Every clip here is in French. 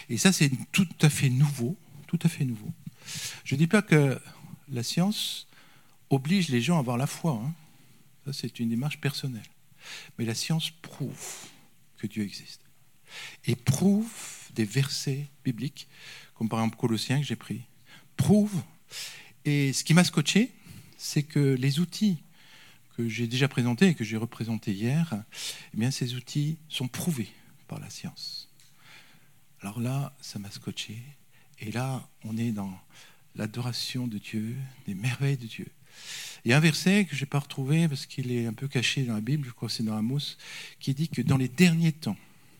Et ça, c'est tout à fait nouveau, tout à fait nouveau. Je ne dis pas que la science oblige les gens à avoir la foi, hein. Ça, c'est une démarche personnelle. Mais la science prouve que Dieu existe. Et prouve des versets bibliques, comme par exemple Colossiens que j'ai pris, prouve. Et ce qui m'a scotché, c'est que les outils que j'ai déjà présentés et que j'ai représentés hier, eh bien, ces outils sont prouvés par la science. Alors là, ça m'a scotché. Et là, on est dans l'adoration de Dieu, des merveilles de Dieu. Il y a un verset que je n'ai pas retrouvé parce qu'il est un peu caché dans la Bible, je crois que c'est dans Amos, qui dit que dans les derniers temps,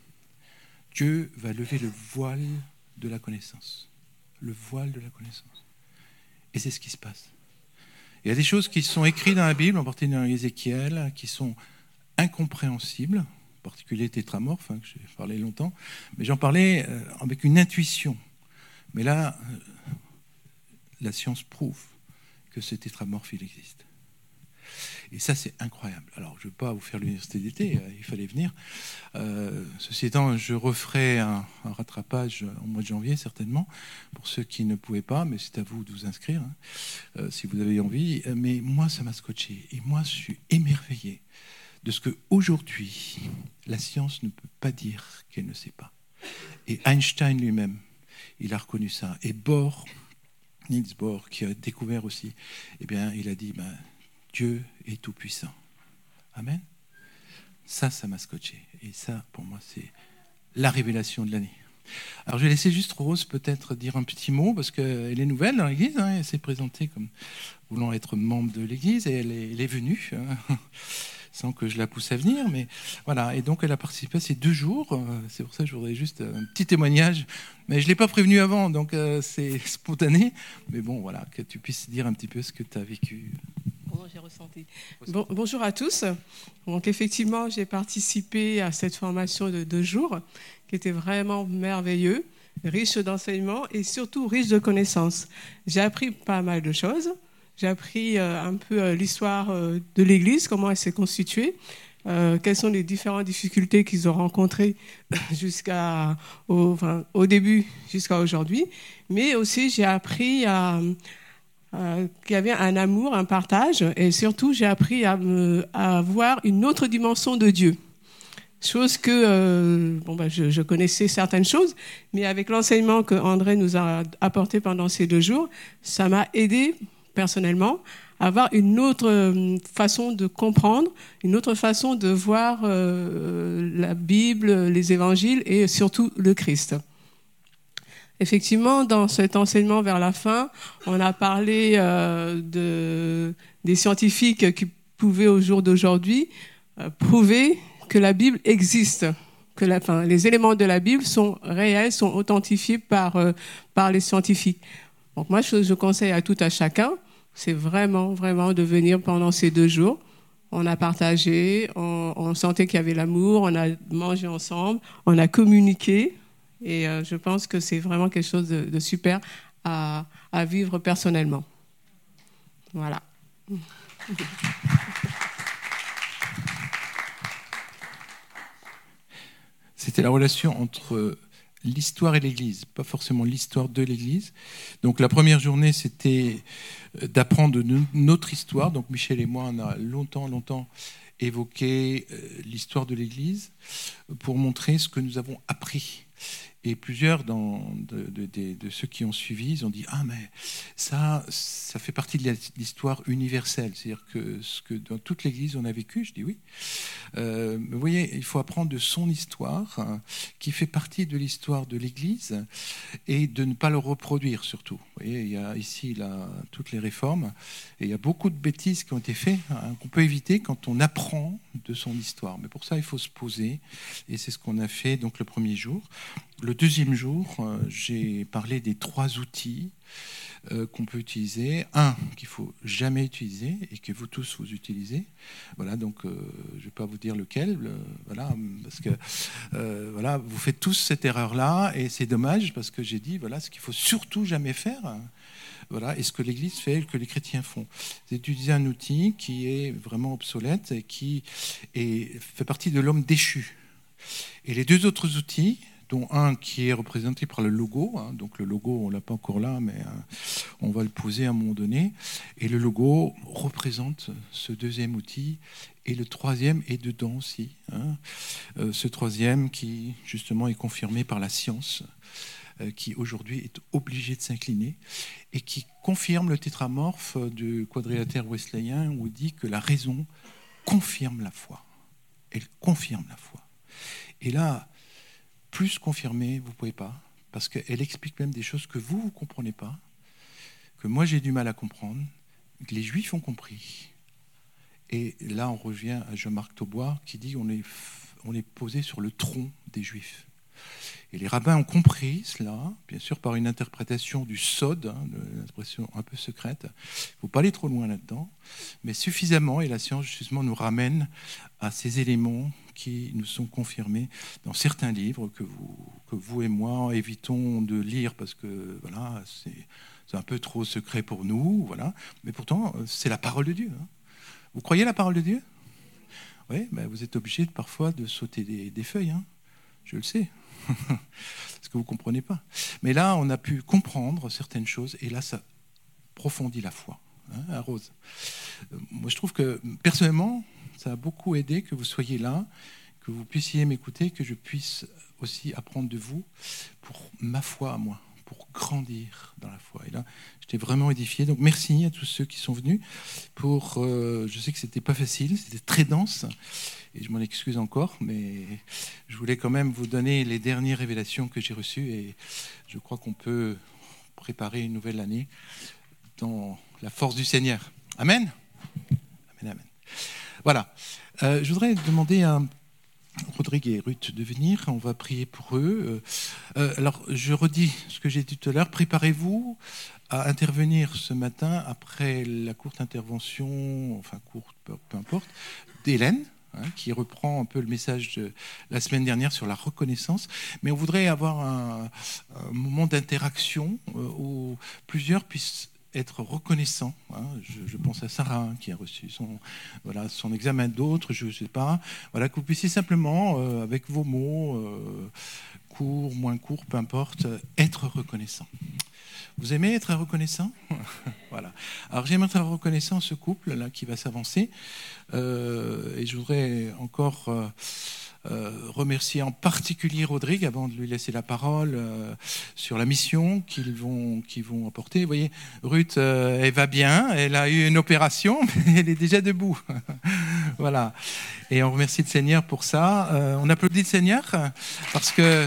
Dieu va lever le voile de la connaissance. Le voile de la connaissance. Et c'est ce qui se passe. Il y a des choses qui sont écrites dans la Bible, en particulier dans Ézéchiel, qui sont incompréhensibles, en particulier tétramorphe, que j'ai parlé longtemps, mais j'en parlais avec une intuition. Mais là, la science prouve que ce tétramorphe, il existe. Et ça, c'est incroyable. Alors, je ne veux pas vous faire l'université d'été, il fallait venir. Ceci étant, je referai un rattrapage au mois de janvier, certainement, pour ceux qui ne pouvaient pas, mais c'est à vous de vous inscrire, hein, si vous avez envie. Mais moi, ça m'a scotché. Et moi, je suis émerveillé de ce qu'aujourd'hui, la science ne peut pas dire qu'elle ne sait pas. Et Einstein lui-même, il a reconnu ça. Et Niels Bohr, qui a découvert aussi, eh bien, il a dit, Dieu est tout-puissant. Amen. Ça m'a scotché. Et ça, pour moi, c'est la révélation de l'année. Alors, je vais laisser juste Rose peut-être dire un petit mot, parce qu'elle est nouvelle dans l'Église, hein, elle s'est présentée comme voulant être membre de l'Église, et elle est venue, hein, sans que je la pousse à venir, mais voilà. Et donc, elle a participé à ces 2 jours. C'est pour ça que je voudrais juste un petit témoignage. Mais je ne l'ai pas prévenu avant, donc c'est spontané. Mais bon, voilà, que tu puisses dire un petit peu ce que tu as vécu. Comment j'ai ressenti. Bonjour à tous. Donc, effectivement, j'ai participé à cette formation de 2 jours, qui était vraiment merveilleux, riche d'enseignements et surtout riche de connaissances. J'ai appris pas mal de choses. J'ai appris un peu l'histoire de l'Église, comment elle s'est constituée, quelles sont les différentes difficultés qu'ils ont rencontrées au début jusqu'à aujourd'hui. Mais aussi, j'ai appris qu'il y avait un amour, un partage, et surtout, j'ai appris à voir une autre dimension de Dieu. Chose que je connaissais certaines choses, mais avec l'enseignement que André nous a apporté pendant ces 2 jours, ça m'a aidé personnellement, avoir une autre façon de comprendre, une autre façon de voir la Bible, les évangiles et surtout le Christ. Effectivement, dans cet enseignement vers la fin, on a parlé des scientifiques qui pouvaient au jour d'aujourd'hui prouver que la Bible existe, que les éléments de la Bible sont réels, sont authentifiés par les scientifiques. Donc moi, je conseille à tout à chacun, c'est vraiment, vraiment de venir pendant ces 2 jours. On a partagé, on sentait qu'il y avait l'amour, on a mangé ensemble, on a communiqué. Et je pense que c'est vraiment quelque chose de super à vivre personnellement. Voilà. C'était la relation entre l'histoire et l'Église, pas forcément l'histoire de l'Église. Donc la première journée, c'était d'apprendre notre histoire. Donc Michel et moi, on a longtemps évoqué l'histoire de l'Église pour montrer ce que nous avons appris. Et plusieurs de ceux qui ont suivi, ils ont dit « Ah, mais ça fait partie de l'histoire universelle. » C'est-à-dire que ce que dans toute l'Église on a vécu, je dis oui. Mais vous voyez, il faut apprendre de son histoire, qui fait partie de l'histoire de l'Église, et de ne pas le reproduire surtout. Vous voyez, il y a ici toutes les réformes, et il y a beaucoup de bêtises qui ont été faites, qu'on peut éviter quand on apprend de son histoire. Mais pour ça, il faut se poser, et c'est ce qu'on a fait donc le premier jour. Le deuxième jour, j'ai parlé des 3 outils qu'on peut utiliser. Un, qu'il ne faut jamais utiliser et que vous tous vous utilisez. Voilà, donc je ne vais pas vous dire lequel, voilà, parce que voilà, vous faites tous cette erreur-là et c'est dommage parce que j'ai dit, voilà, ce qu'il ne faut surtout jamais faire. Voilà, et ce que l'Église fait, que les chrétiens font, c'est d'utiliser un outil qui est vraiment obsolète et qui fait partie de l'homme déchu. Et les 2 autres outils, dont un qui est représenté par le logo. Donc le logo, on ne l'a pas encore là, mais on va le poser à un moment donné. Et le logo représente ce deuxième outil. Et le troisième est dedans aussi. Ce troisième qui, justement, est confirmé par la science, qui aujourd'hui est obligé de s'incliner et qui confirme le tétramorphe du quadrilatère wesleyen où il dit que la raison confirme la foi. Elle confirme la foi. Et là, plus confirmer, vous ne pouvez pas, parce qu'elle explique même des choses que vous ne comprenez pas, que moi j'ai du mal à comprendre, que les Juifs ont compris. Et là, on revient à Jean-Marc Taubois qui dit on est posé sur le tronc des Juifs. Et les rabbins ont compris cela, bien sûr par une interprétation du Sod, une expression un peu secrète. Il ne faut pas aller trop loin là-dedans, mais suffisamment, et la science justement nous ramène à ces éléments qui nous sont confirmés dans certains livres que vous et moi évitons de lire parce que voilà, c'est un peu trop secret pour nous, voilà. Mais pourtant, c'est la parole de Dieu. Vous croyez la parole de Dieu ? Oui, ben vous êtes obligé parfois de sauter des feuilles, je le sais. Parce que vous ne comprenez pas. Mais là, on a pu comprendre certaines choses, et là, ça approfondit la foi. À Rose. Moi, je trouve que, personnellement, ça a beaucoup aidé que vous soyez là, que vous puissiez m'écouter, que je puisse aussi apprendre de vous pour ma foi à moi, pour grandir dans la foi. Et là, j'étais vraiment édifié. Donc, merci à tous ceux qui sont venus. Je sais que ce n'était pas facile, c'était très dense. Et je m'en excuse encore, mais je voulais quand même vous donner les dernières révélations que j'ai reçues et je crois qu'on peut préparer une nouvelle année dans la force du Seigneur. Amen. Amen, amen. Voilà. Je voudrais demander à Rodrigue et Ruth de venir. On va prier pour eux. Alors, je redis ce que j'ai dit tout à l'heure. Préparez-vous à intervenir ce matin après la courte intervention, enfin courte, peu importe, d'Hélène, qui reprend un peu le message de la semaine dernière sur la reconnaissance. Mais on voudrait avoir un moment d'interaction où plusieurs puissent être reconnaissants. Je pense à Sarah qui a reçu son examen, d'autres, je ne sais pas. Voilà, que vous puissiez simplement, avec vos mots, courts, moins courts, peu importe, être reconnaissant. Vous aimez être reconnaissant ? Voilà. Alors j'aimerais être reconnaissant ce couple là qui va s'avancer. Et je voudrais encore remercier en particulier Rodrigue avant de lui laisser la parole sur la mission qu'ils vont apporter. Vous voyez, Ruth, elle va bien, elle a eu une opération, mais elle est déjà debout. Voilà. Et on remercie le Seigneur pour ça. On applaudit le Seigneur parce que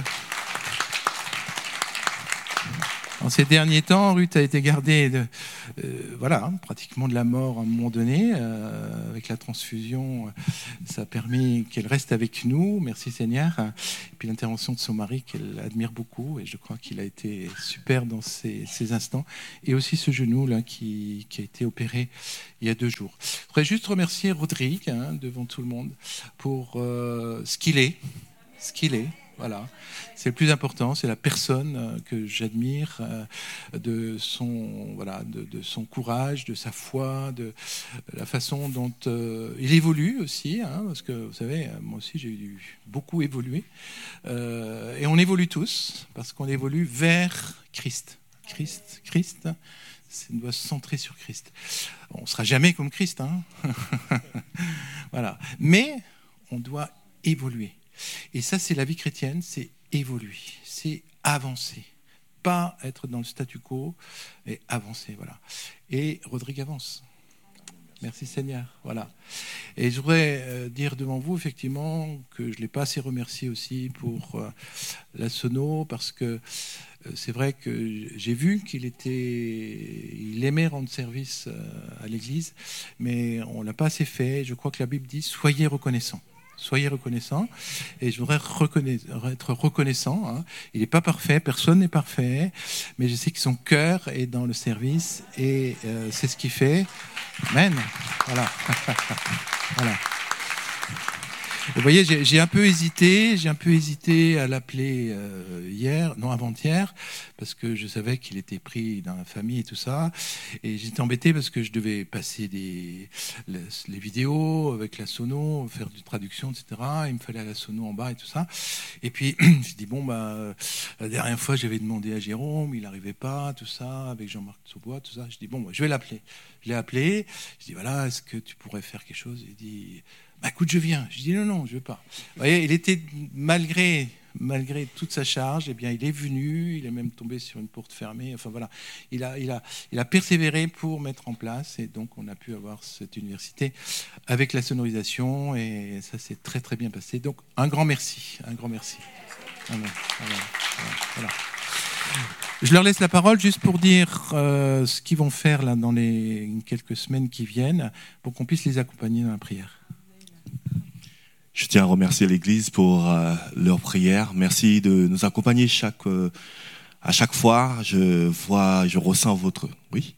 en ces derniers temps, Ruth a été gardée pratiquement de la mort à un moment donné. Avec la transfusion, ça a permis qu'elle reste avec nous. Merci Seigneur. Et puis l'intervention de son mari qu'elle admire beaucoup. Et je crois qu'il a été super dans ces instants. Et aussi ce genou là qui a été opéré il y a 2 jours. Je voudrais juste remercier Rodrigue devant tout le monde pour ce qu'il est. Voilà, c'est le plus important, c'est la personne que j'admire, de son courage, de sa foi, de la façon dont il évolue aussi, parce que vous savez, moi aussi j'ai beaucoup évolué, et on évolue tous, parce qu'on évolue vers Christ. Christ, ça doit se centrer sur Christ. On ne sera jamais comme Christ, voilà, mais on doit évoluer. Et ça, c'est la vie chrétienne, c'est évoluer, c'est avancer. Pas être dans le statu quo, mais avancer, voilà. Et Rodrigue avance. Merci Seigneur, voilà. Et je voudrais dire devant vous, effectivement, que je ne l'ai pas assez remercié aussi pour la sono, parce que c'est vrai que j'ai vu qu'il aimait rendre service à l'Église, mais on ne l'a pas assez fait. Je crois que la Bible dit « Soyez reconnaissants ». Soyez reconnaissants, et je voudrais être reconnaissant. Il n'est pas parfait, personne n'est parfait, mais je sais que son cœur est dans le service, et c'est ce qu'il fait. Amen. Voilà. Voilà. Vous voyez, j'ai un peu hésité à l'appeler avant-hier, parce que je savais qu'il était pris dans la famille et tout ça. Et j'étais embêté parce que je devais passer les vidéos avec la sono, faire du traduction, etc. Il me fallait la sono en bas et tout ça. Et puis, j'ai dit, la dernière fois, j'avais demandé à Jérôme, il n'arrivait pas, tout ça, avec Jean-Marc Saubois, tout ça. Je dis, je vais l'appeler. Je l'ai appelé. Je dis, voilà, est-ce que tu pourrais faire quelque chose? Il dit, écoute, je viens. Je dis, non, je ne veux pas. Vous voyez, il était, malgré toute sa charge, eh bien, il est venu, il est même tombé sur une porte fermée. Enfin, voilà. Il a persévéré pour mettre en place. Et donc, on a pu avoir cette université avec la sonorisation. Et ça s'est très, très bien passé. Donc, un grand merci. Un grand merci. Voilà. Je leur laisse la parole juste pour dire ce qu'ils vont faire là, dans les quelques semaines qui viennent pour qu'on puisse les accompagner dans la prière. Je tiens à remercier l'Église pour leur prière. Merci de nous accompagner à chaque fois. Je ressens votre... Oui?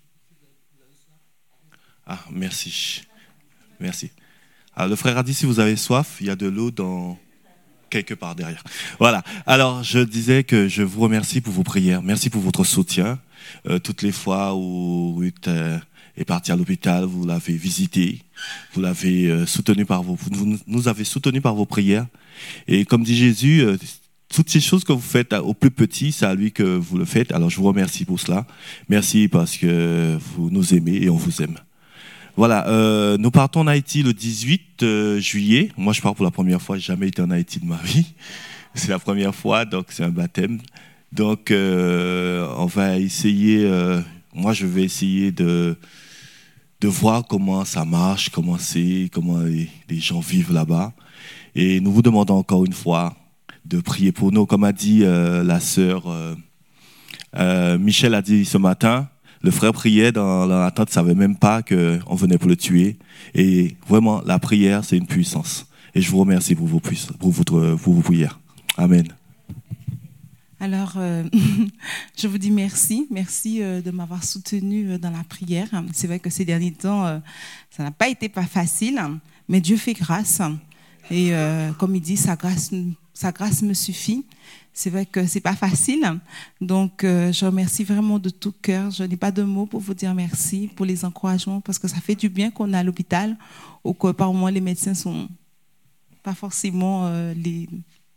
Ah, merci. Alors, le frère a dit, si vous avez soif, il y a de l'eau quelque part derrière. Voilà. Alors, je disais que je vous remercie pour vos prières. Merci pour votre soutien. Toutes les fois où Ruth est partie à l'hôpital, vous l'avez visité, vous l'avez soutenu vous nous avez soutenu par vos prières. Et comme dit Jésus, toutes ces choses que vous faites au plus petit, c'est à lui que vous le faites. Alors, je vous remercie pour cela. Merci parce que vous nous aimez et on vous aime. Voilà, nous partons en Haïti le 18 juillet. Moi, je pars pour la première fois. J'ai jamais été en Haïti de ma vie. C'est la première fois, donc c'est un baptême. Donc, on va essayer. Moi, je vais essayer de voir comment ça marche, comment les gens vivent là-bas. Et nous vous demandons encore une fois de prier pour nous, comme a dit la sœur Michel a dit ce matin. Le frère priait dans l'attente, ne savait même pas qu'on venait pour le tuer. Et vraiment, la prière, c'est une puissance. Et je vous remercie pour vos prières. Amen. Alors, je vous dis merci. Merci de m'avoir soutenu dans la prière. C'est vrai que ces derniers temps, ça n'a pas été facile, mais Dieu fait grâce. Et comme il dit, sa grâce me suffit. C'est vrai que c'est pas facile, donc je remercie vraiment de tout cœur. Je n'ai pas de mots pour vous dire merci pour les encouragements, parce que ça fait du bien qu'on est à l'hôpital, ou que par moments les médecins sont pas forcément ils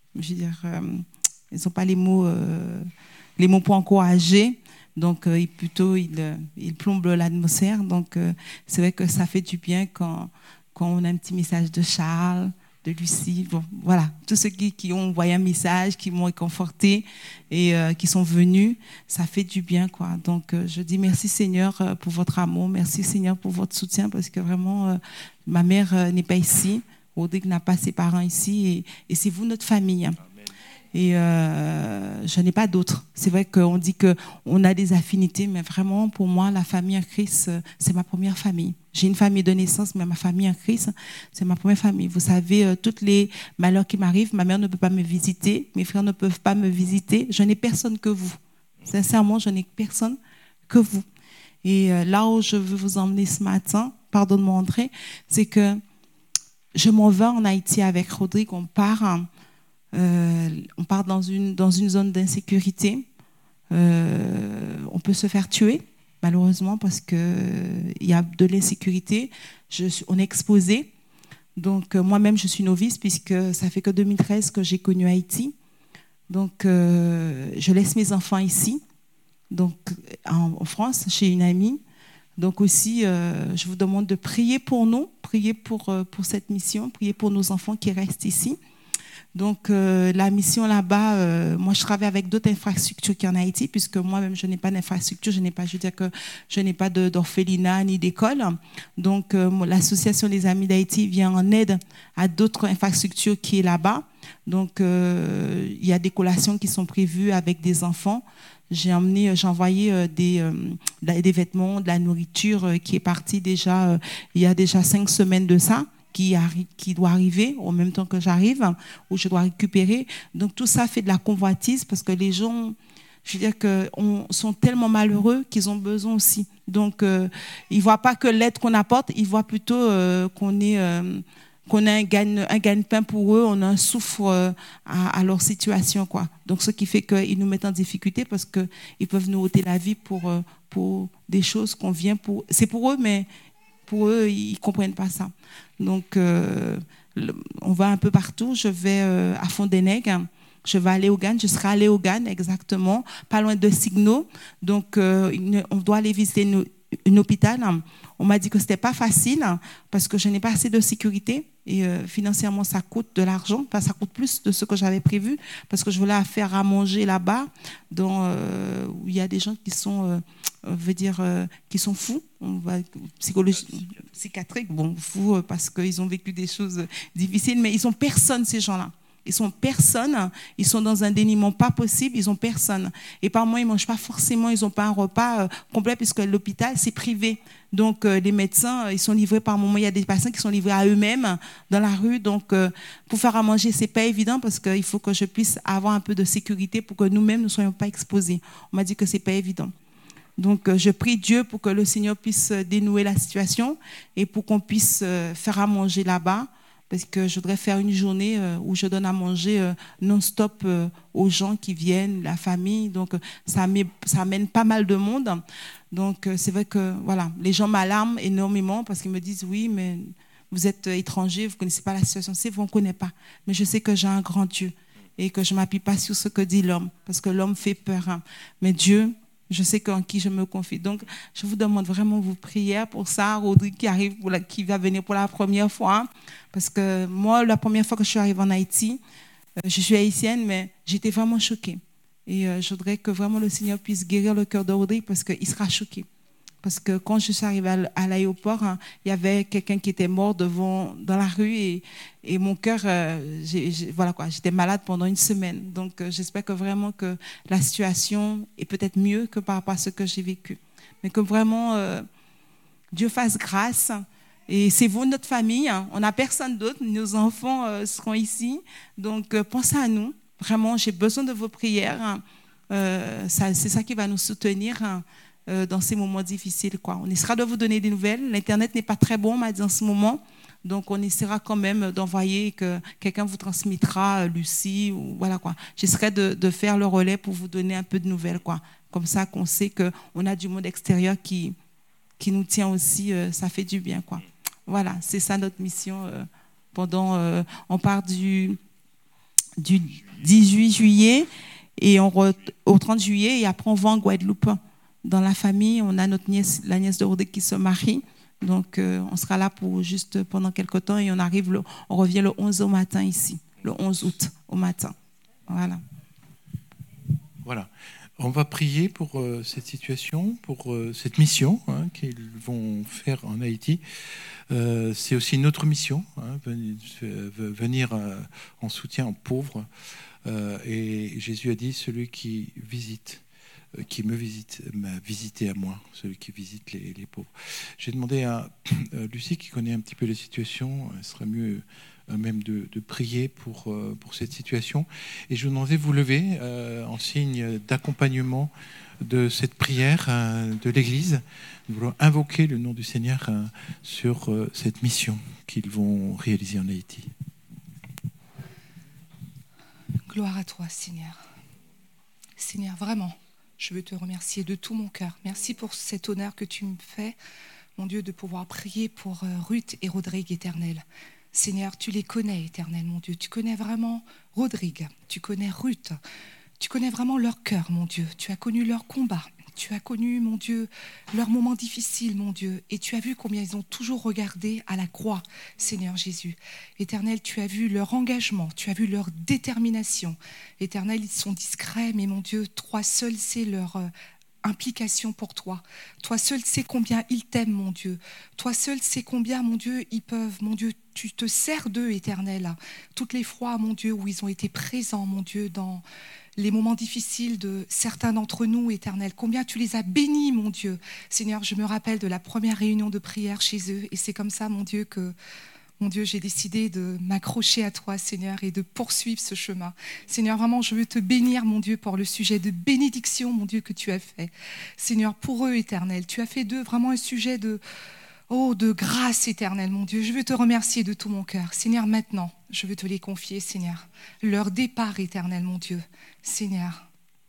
n'ont pas les mots pour encourager. Donc ils plombent l'atmosphère. Donc c'est vrai que ça fait du bien quand on a un petit message de Charles, de Lucie, bon, voilà, tous ceux qui ont envoyé un message, qui m'ont réconforté et qui sont venus, ça fait du bien, quoi. Donc, je dis merci Seigneur pour votre amour, merci Seigneur pour votre soutien, parce que vraiment, ma mère n'est pas ici, Rodrigue n'a pas ses parents ici, et c'est vous notre famille. Amen. Et je n'ai pas d'autres. C'est vrai qu'on dit qu'on a des affinités, mais vraiment, pour moi, la famille en Christ, c'est ma première famille. J'ai une famille de naissance, mais ma famille en Christ, c'est ma première famille. Vous savez, tous les malheurs qui m'arrivent, ma mère ne peut pas me visiter, mes frères ne peuvent pas me visiter. Je n'ai personne que vous. Sincèrement, je n'ai personne que vous. Et là où je veux vous emmener ce matin, pardonne-moi André, c'est que je m'en vais en Haïti avec Rodrigue, on part dans une zone d'insécurité. On peut se faire tuer, malheureusement, parce qu'il y a de l'insécurité. On est exposé. Donc, moi-même, je suis novice, puisque ça fait que 2013 que j'ai connu Haïti. Donc, je laisse mes enfants ici, donc, en France, chez une amie. Donc aussi, je vous demande de prier pour nous, prier pour cette mission, prier pour nos enfants qui restent ici. Donc, la mission là-bas, moi, je travaille avec d'autres infrastructures qui en Haïti, puisque moi-même, je n'ai pas d'infrastructure, je n'ai pas d'orphelinat ni d'école. Donc, l'association des Amis d'Haïti vient en aide à d'autres infrastructures qui est là-bas. Donc, il y a des collations qui sont prévues avec des enfants. J'ai envoyé des vêtements, de la nourriture qui est partie déjà, il y a déjà 5 semaines de ça. Qui doit arriver en même temps que j'arrive, où je dois récupérer. Donc tout ça fait de la convoitise, parce que les gens, je veux dire, sont tellement malheureux qu'ils ont besoin aussi. Donc ils ne voient pas que l'aide qu'on apporte, ils voient plutôt qu'on qu'on a un gagne-pain pour eux, on a un souffle à leur situation, quoi. Donc, ce qui fait qu'ils nous mettent en difficulté parce qu'ils peuvent nous ôter la vie pour des choses qu'on vient pour... C'est pour eux, mais pour eux, ils ne comprennent pas ça. Donc, on va un peu partout. Je vais à Fond-des-Nègres. Je vais à Léogane, je serai à Léogane exactement, pas loin de Signo. Donc, on doit aller visiter un hôpital. On m'a dit que ce n'était pas facile parce que je n'ai pas assez de sécurité et financièrement, ça coûte de l'argent. Enfin, ça coûte plus de ce que j'avais prévu parce que je voulais faire à manger là-bas où il y a des gens qui sont, qui sont fous, psychiatriques, bon, fous parce qu'ils ont vécu des choses difficiles, mais ils n'ont personne, ces gens-là. Ils sont personne, ils sont dans un déniement pas possible, ils ont personne. Et par mois, ils mangent pas forcément, ils n'ont pas un repas complet puisque l'hôpital, c'est privé. Donc, les médecins, ils sont livrés par moment. Il y a des patients qui sont livrés à eux-mêmes dans la rue. Donc, pour faire à manger, c'est pas évident parce qu'il faut que je puisse avoir un peu de sécurité pour que nous-mêmes ne soyons pas exposés. On m'a dit que c'est pas évident. Donc, je prie Dieu pour que le Seigneur puisse dénouer la situation et pour qu'on puisse faire à manger là-bas. Parce que je voudrais faire une journée où je donne à manger non-stop aux gens qui viennent, la famille. Donc, ça amène pas mal de monde. Donc, c'est vrai que voilà, les gens m'alarment énormément parce qu'ils me disent « Oui, mais vous êtes étranger, vous ne connaissez pas la situation. » C'est vous, on ne connaît pas. Mais je sais que j'ai un grand Dieu et que je ne m'appuie pas sur ce que dit l'homme parce que l'homme fait peur. Hein. Mais Dieu... Je sais en qui je me confie. Donc, je vous demande vraiment vos prières pour ça. Rodrigue qui va venir pour la première fois. Parce que moi, la première fois que je suis arrivée en Haïti, je suis haïtienne, mais j'étais vraiment choquée. Et je voudrais que vraiment le Seigneur puisse guérir le cœur de Rodrigue parce qu'il sera choqué. Parce que quand je suis arrivée à l'aéroport, il y avait quelqu'un qui était mort dans la rue et mon cœur, voilà quoi, j'étais malade pendant une semaine. Donc j'espère que vraiment que la situation est peut-être mieux que par rapport à ce que j'ai vécu. Mais que vraiment Dieu fasse grâce. Et c'est vous, notre famille. On n'a personne d'autre. Nos enfants seront ici. Donc pensez à nous. Vraiment, j'ai besoin de vos prières. C'est ça qui va nous soutenir. Dans ces moments difficiles, quoi. On essaiera de vous donner des nouvelles. L'Internet n'est pas très bon, on m'a dit en ce moment. Donc, on essaiera quand même d'envoyer que quelqu'un vous transmettra, Lucie, ou voilà, quoi. J'essaierai de faire le relais pour vous donner un peu de nouvelles, quoi. Comme ça, qu'on sait qu'on a du monde extérieur qui nous tient aussi, ça fait du bien, quoi. Voilà, c'est ça notre mission. On part du 18 juillet et au 30 juillet, et après, on va en Guadeloupe. Dans la famille, on a notre nièce, la nièce de Rodrigue qui se marie. Donc, on sera là pour juste pendant quelques temps et on revient le 11 au matin ici, le 11 août au matin. Voilà. Voilà. On va prier pour cette situation, pour cette mission qu'ils vont faire en Haïti. C'est aussi notre mission, venir en soutien aux pauvres. Et Jésus a dit, celui qui me visite, m'a visité à moi, celui qui visite les pauvres. J'ai demandé à Lucie, qui connaît un petit peu les situations, elle serait mieux même de prier pour cette situation. Et je vous demandais de vous lever en signe d'accompagnement de cette prière de l'Église. Nous voulons invoquer le nom du Seigneur sur cette mission qu'ils vont réaliser en Haïti. Gloire à toi, Seigneur. Seigneur, vraiment, je veux te remercier de tout mon cœur. Merci pour cet honneur que tu me fais, mon Dieu, de pouvoir prier pour Ruth et Rodrigue, Éternel. Seigneur, tu les connais, Éternel, mon Dieu. Tu connais vraiment Rodrigue, tu connais Ruth, tu connais vraiment leur cœur, mon Dieu. Tu as connu leur combat. Tu as connu, mon Dieu, leurs moments difficiles, mon Dieu, et tu as vu combien ils ont toujours regardé à la croix, Seigneur Jésus. Éternel, tu as vu leur engagement, tu as vu leur détermination. Éternel, ils sont discrets, mais mon Dieu, toi seul sais leur implication pour toi. Toi seul sais combien ils t'aiment, mon Dieu. Toi seul sais combien, mon Dieu, ils peuvent, mon Dieu, tu te sers d'eux, Éternel. Toutes les fois, mon Dieu, où ils ont été présents, mon Dieu, dans les moments difficiles de certains d'entre nous, Éternel, combien tu les as bénis, mon Dieu. Seigneur, je me rappelle de la première réunion de prière chez eux, et c'est comme ça, mon Dieu, que, mon Dieu, j'ai décidé de m'accrocher à toi, Seigneur, et de poursuivre ce chemin. Seigneur, vraiment, je veux te bénir, mon Dieu, pour le sujet de bénédiction, mon Dieu, que tu as fait. Seigneur, pour eux, Éternel, tu as fait d'eux vraiment un sujet de... oh, de grâce éternelle, mon Dieu. Je veux te remercier de tout mon cœur. Seigneur, maintenant, je veux te les confier, Seigneur. Leur départ éternel, mon Dieu. Seigneur,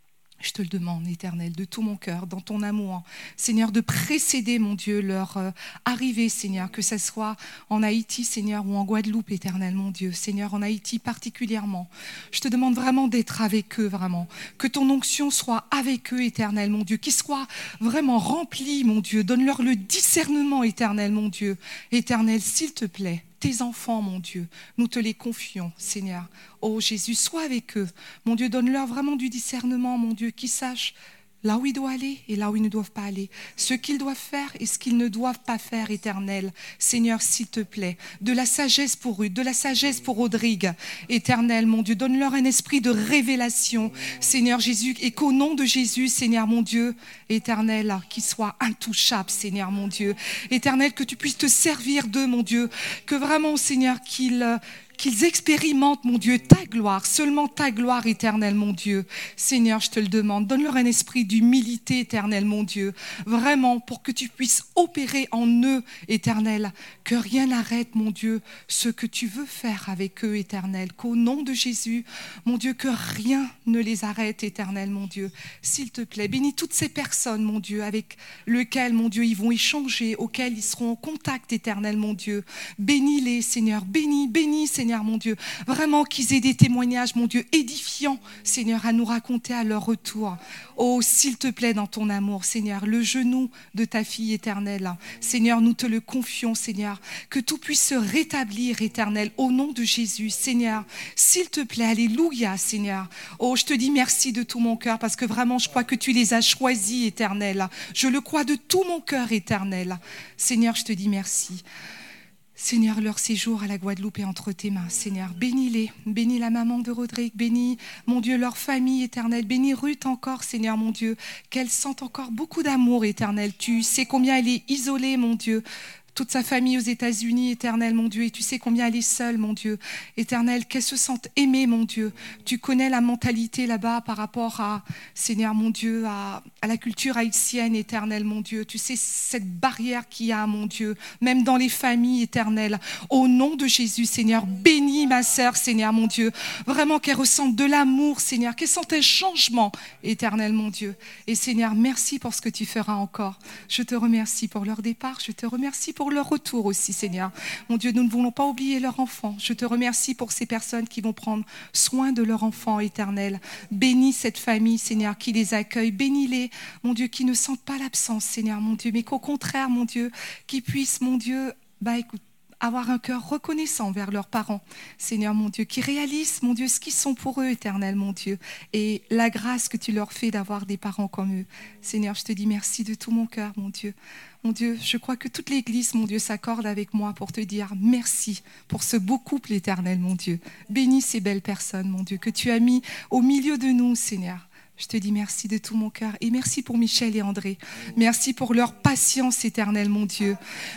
je te le demande, éternel, de tout mon cœur, dans ton amour. Seigneur, de précéder, mon Dieu, leur arrivée, Seigneur, que ce soit en Haïti, Seigneur, ou en Guadeloupe, éternel, mon Dieu. Seigneur, en Haïti particulièrement. Je te demande vraiment d'être avec eux, vraiment. Que ton onction soit avec eux, éternel, mon Dieu. Qu'ils soient vraiment remplis, mon Dieu. Donne-leur le discernement, éternel, mon Dieu. Éternel, s'il te plaît. Tes enfants, mon Dieu, nous te les confions, Seigneur. Oh Jésus, sois avec eux. Mon Dieu, donne-leur vraiment du discernement, mon Dieu, qu'ils sachent là où ils doivent aller et là où ils ne doivent pas aller. Ce qu'ils doivent faire et ce qu'ils ne doivent pas faire, éternel. Seigneur, s'il te plaît, de la sagesse pour Ruth, de la sagesse pour Rodrigue. Éternel, mon Dieu, donne-leur un esprit de révélation, Seigneur Jésus, et qu'au nom de Jésus, Seigneur, mon Dieu, éternel, qu'ils soient intouchables, Seigneur, mon Dieu. Éternel, que tu puisses te servir d'eux, mon Dieu. Que vraiment, Seigneur, qu'ils expérimentent, mon Dieu, ta gloire, seulement ta gloire éternelle, mon Dieu. Seigneur, je te le demande, donne-leur un esprit d'humilité éternelle, mon Dieu. Vraiment, pour que tu puisses opérer en eux, éternel, que rien n'arrête, mon Dieu, ce que tu veux faire avec eux, éternel. Qu'au nom de Jésus, mon Dieu, que rien ne les arrête, éternel, mon Dieu. S'il te plaît, bénis toutes ces personnes, mon Dieu, avec lesquelles, mon Dieu, ils vont échanger, auxquelles ils seront en contact, éternel, mon Dieu. Bénis-les, Seigneur, bénis, Seigneur, mon Dieu, vraiment qu'ils aient des témoignages, mon Dieu, édifiants, Seigneur, à nous raconter à leur retour. Oh, s'il te plaît, dans ton amour, Seigneur, le genou de ta fille éternelle, Seigneur, nous te le confions, Seigneur, que tout puisse se rétablir, éternel, au nom de Jésus, Seigneur, s'il te plaît, alléluia, Seigneur. Oh, je te dis merci de tout mon cœur, parce que vraiment, je crois que tu les as choisis, éternel. Je le crois de tout mon cœur, éternel. Seigneur, je te dis merci. Seigneur, leur séjour à la Guadeloupe est entre tes mains. Seigneur, bénis-les. Bénis la maman de Rodrigue. Bénis, mon Dieu, leur famille éternelle. Bénis Ruth encore, Seigneur, mon Dieu. Qu'elle sente encore beaucoup d'amour éternel. Tu sais combien elle est isolée, mon Dieu. Toute sa famille aux États-Unis, éternel, mon Dieu. Et tu sais combien elle est seule, mon Dieu. Éternel, qu'elle se sente aimée, mon Dieu. Tu connais la mentalité là-bas par rapport à, Seigneur, mon Dieu, à la culture haïtienne, éternel, mon Dieu. Tu sais cette barrière qu'il y a, mon Dieu, même dans les familles, éternel. Au nom de Jésus, Seigneur, bénis ma sœur, Seigneur, mon Dieu. Vraiment qu'elle ressente de l'amour, Seigneur. Qu'elle sente un changement, éternel, mon Dieu. Et Seigneur, merci pour ce que tu feras encore. Je te remercie pour leur départ. Je te remercie pour leur retour aussi, Seigneur. Mon Dieu, nous ne voulons pas oublier leurs enfants. Je te remercie pour ces personnes qui vont prendre soin de leurs enfants éternels. Bénis cette famille, Seigneur, qui les accueille. Bénis-les, mon Dieu, qui ne sentent pas l'absence, Seigneur, mon Dieu, mais qu'au contraire, mon Dieu, qu'ils puissent, mon Dieu, écoute, avoir un cœur reconnaissant vers leurs parents, Seigneur, mon Dieu, qui réalisent, mon Dieu, ce qu'ils sont pour eux, éternel, mon Dieu, et la grâce que tu leur fais d'avoir des parents comme eux. Seigneur, je te dis merci de tout mon cœur, mon Dieu. Mon Dieu, je crois que toute l'Église, mon Dieu, s'accorde avec moi pour te dire merci pour ce beau couple éternel, mon Dieu. Bénis ces belles personnes, mon Dieu, que tu as mis au milieu de nous, Seigneur. Je te dis merci de tout mon cœur et merci pour Michel et André. Merci pour leur patience éternelle, mon Dieu.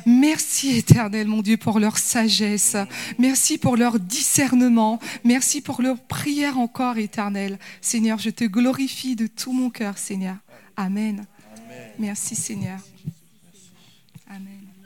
Merci éternel, mon Dieu, pour leur sagesse. Merci pour leur discernement. Merci pour leur prière encore éternelle. Seigneur, je te glorifie de tout mon cœur, Seigneur. Amen. Amen. Merci, Seigneur. Amen.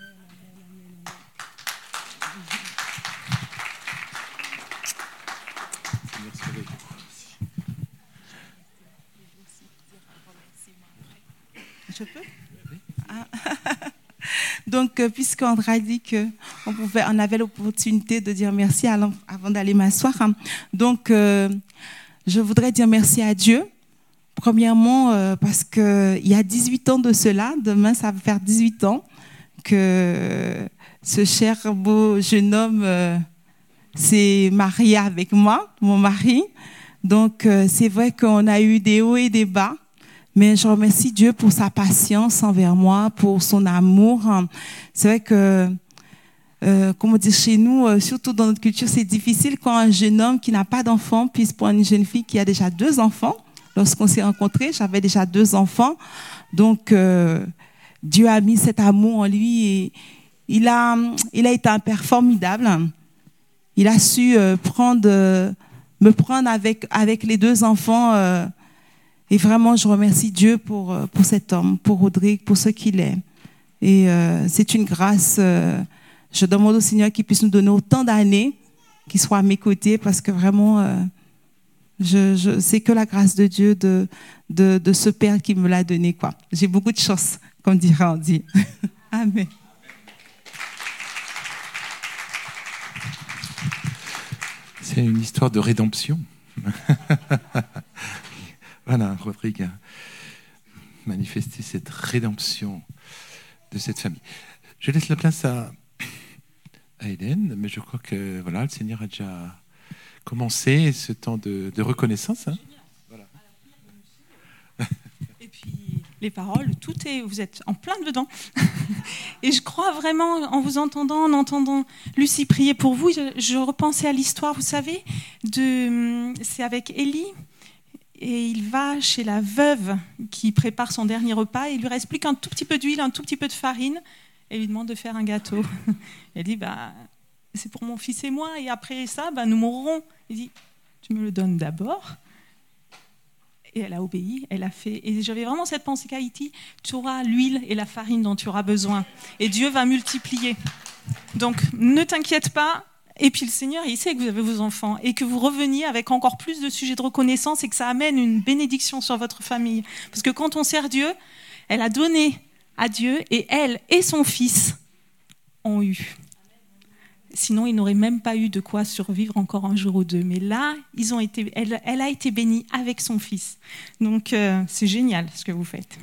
Je peux? Ah. Donc, puisqu'André a dit qu'on avait l'opportunité de dire merci avant d'aller m'asseoir, donc je voudrais dire merci à Dieu. Premièrement, parce qu'il y a 18 ans de cela, demain ça va faire 18 ans, que ce cher beau jeune homme s'est marié avec moi, mon mari. Donc, c'est vrai qu'on a eu des hauts et des bas. Mais je remercie Dieu pour sa patience envers moi, pour son amour. C'est vrai que, comme on dit chez nous, surtout dans notre culture, c'est difficile quand un jeune homme qui n'a pas d'enfant puisse prendre une jeune fille qui a déjà 2 enfants. Lorsqu'on s'est rencontrés, j'avais déjà 2 enfants. Donc, Dieu a mis cet amour en lui et il a été un père formidable. Il a su me prendre avec les 2 enfants. Et vraiment, je remercie Dieu pour cet homme, pour Rodrigue, pour ce qu'il est. Et c'est une grâce. Je demande au Seigneur qu'il puisse nous donner autant d'années, qu'il soit à mes côtés, parce que vraiment, c'est que la grâce de Dieu, de ce Père qui me l'a donné, quoi. J'ai beaucoup de chance, comme dirait Andy. Amen. C'est une histoire de rédemption. Voilà, Rodrigue a manifesté cette rédemption de cette famille. Je laisse la place à Hélène, mais je crois que voilà, le Seigneur a déjà commencé ce temps de reconnaissance. Hein. Voilà. Et puis les paroles, vous êtes en plein dedans. Et je crois vraiment, en vous entendant, en entendant Lucie prier pour vous, je repensais à l'histoire, vous savez, c'est avec Élie, et il va chez la veuve qui prépare son dernier repas, et il lui reste plus qu'un tout petit peu d'huile, un tout petit peu de farine, et il lui demande de faire un gâteau. Elle dit, c'est pour mon fils et moi, et après ça, nous mourrons. Il dit, tu me le donnes d'abord. Et elle a obéi, elle a fait. Et j'avais vraiment cette pensée qu'Haïti, tu auras l'huile et la farine dont tu auras besoin. Et Dieu va multiplier. Donc, ne t'inquiète pas. Et puis le Seigneur, il sait que vous avez vos enfants et que vous reveniez avec encore plus de sujets de reconnaissance et que ça amène une bénédiction sur votre famille. Parce que quand on sert Dieu, elle a donné à Dieu et elle et son fils ont eu. Sinon, ils n'auraient même pas eu de quoi survivre encore un jour ou deux. Mais là, elle a été bénie avec son fils. Donc, c'est génial ce que vous faites.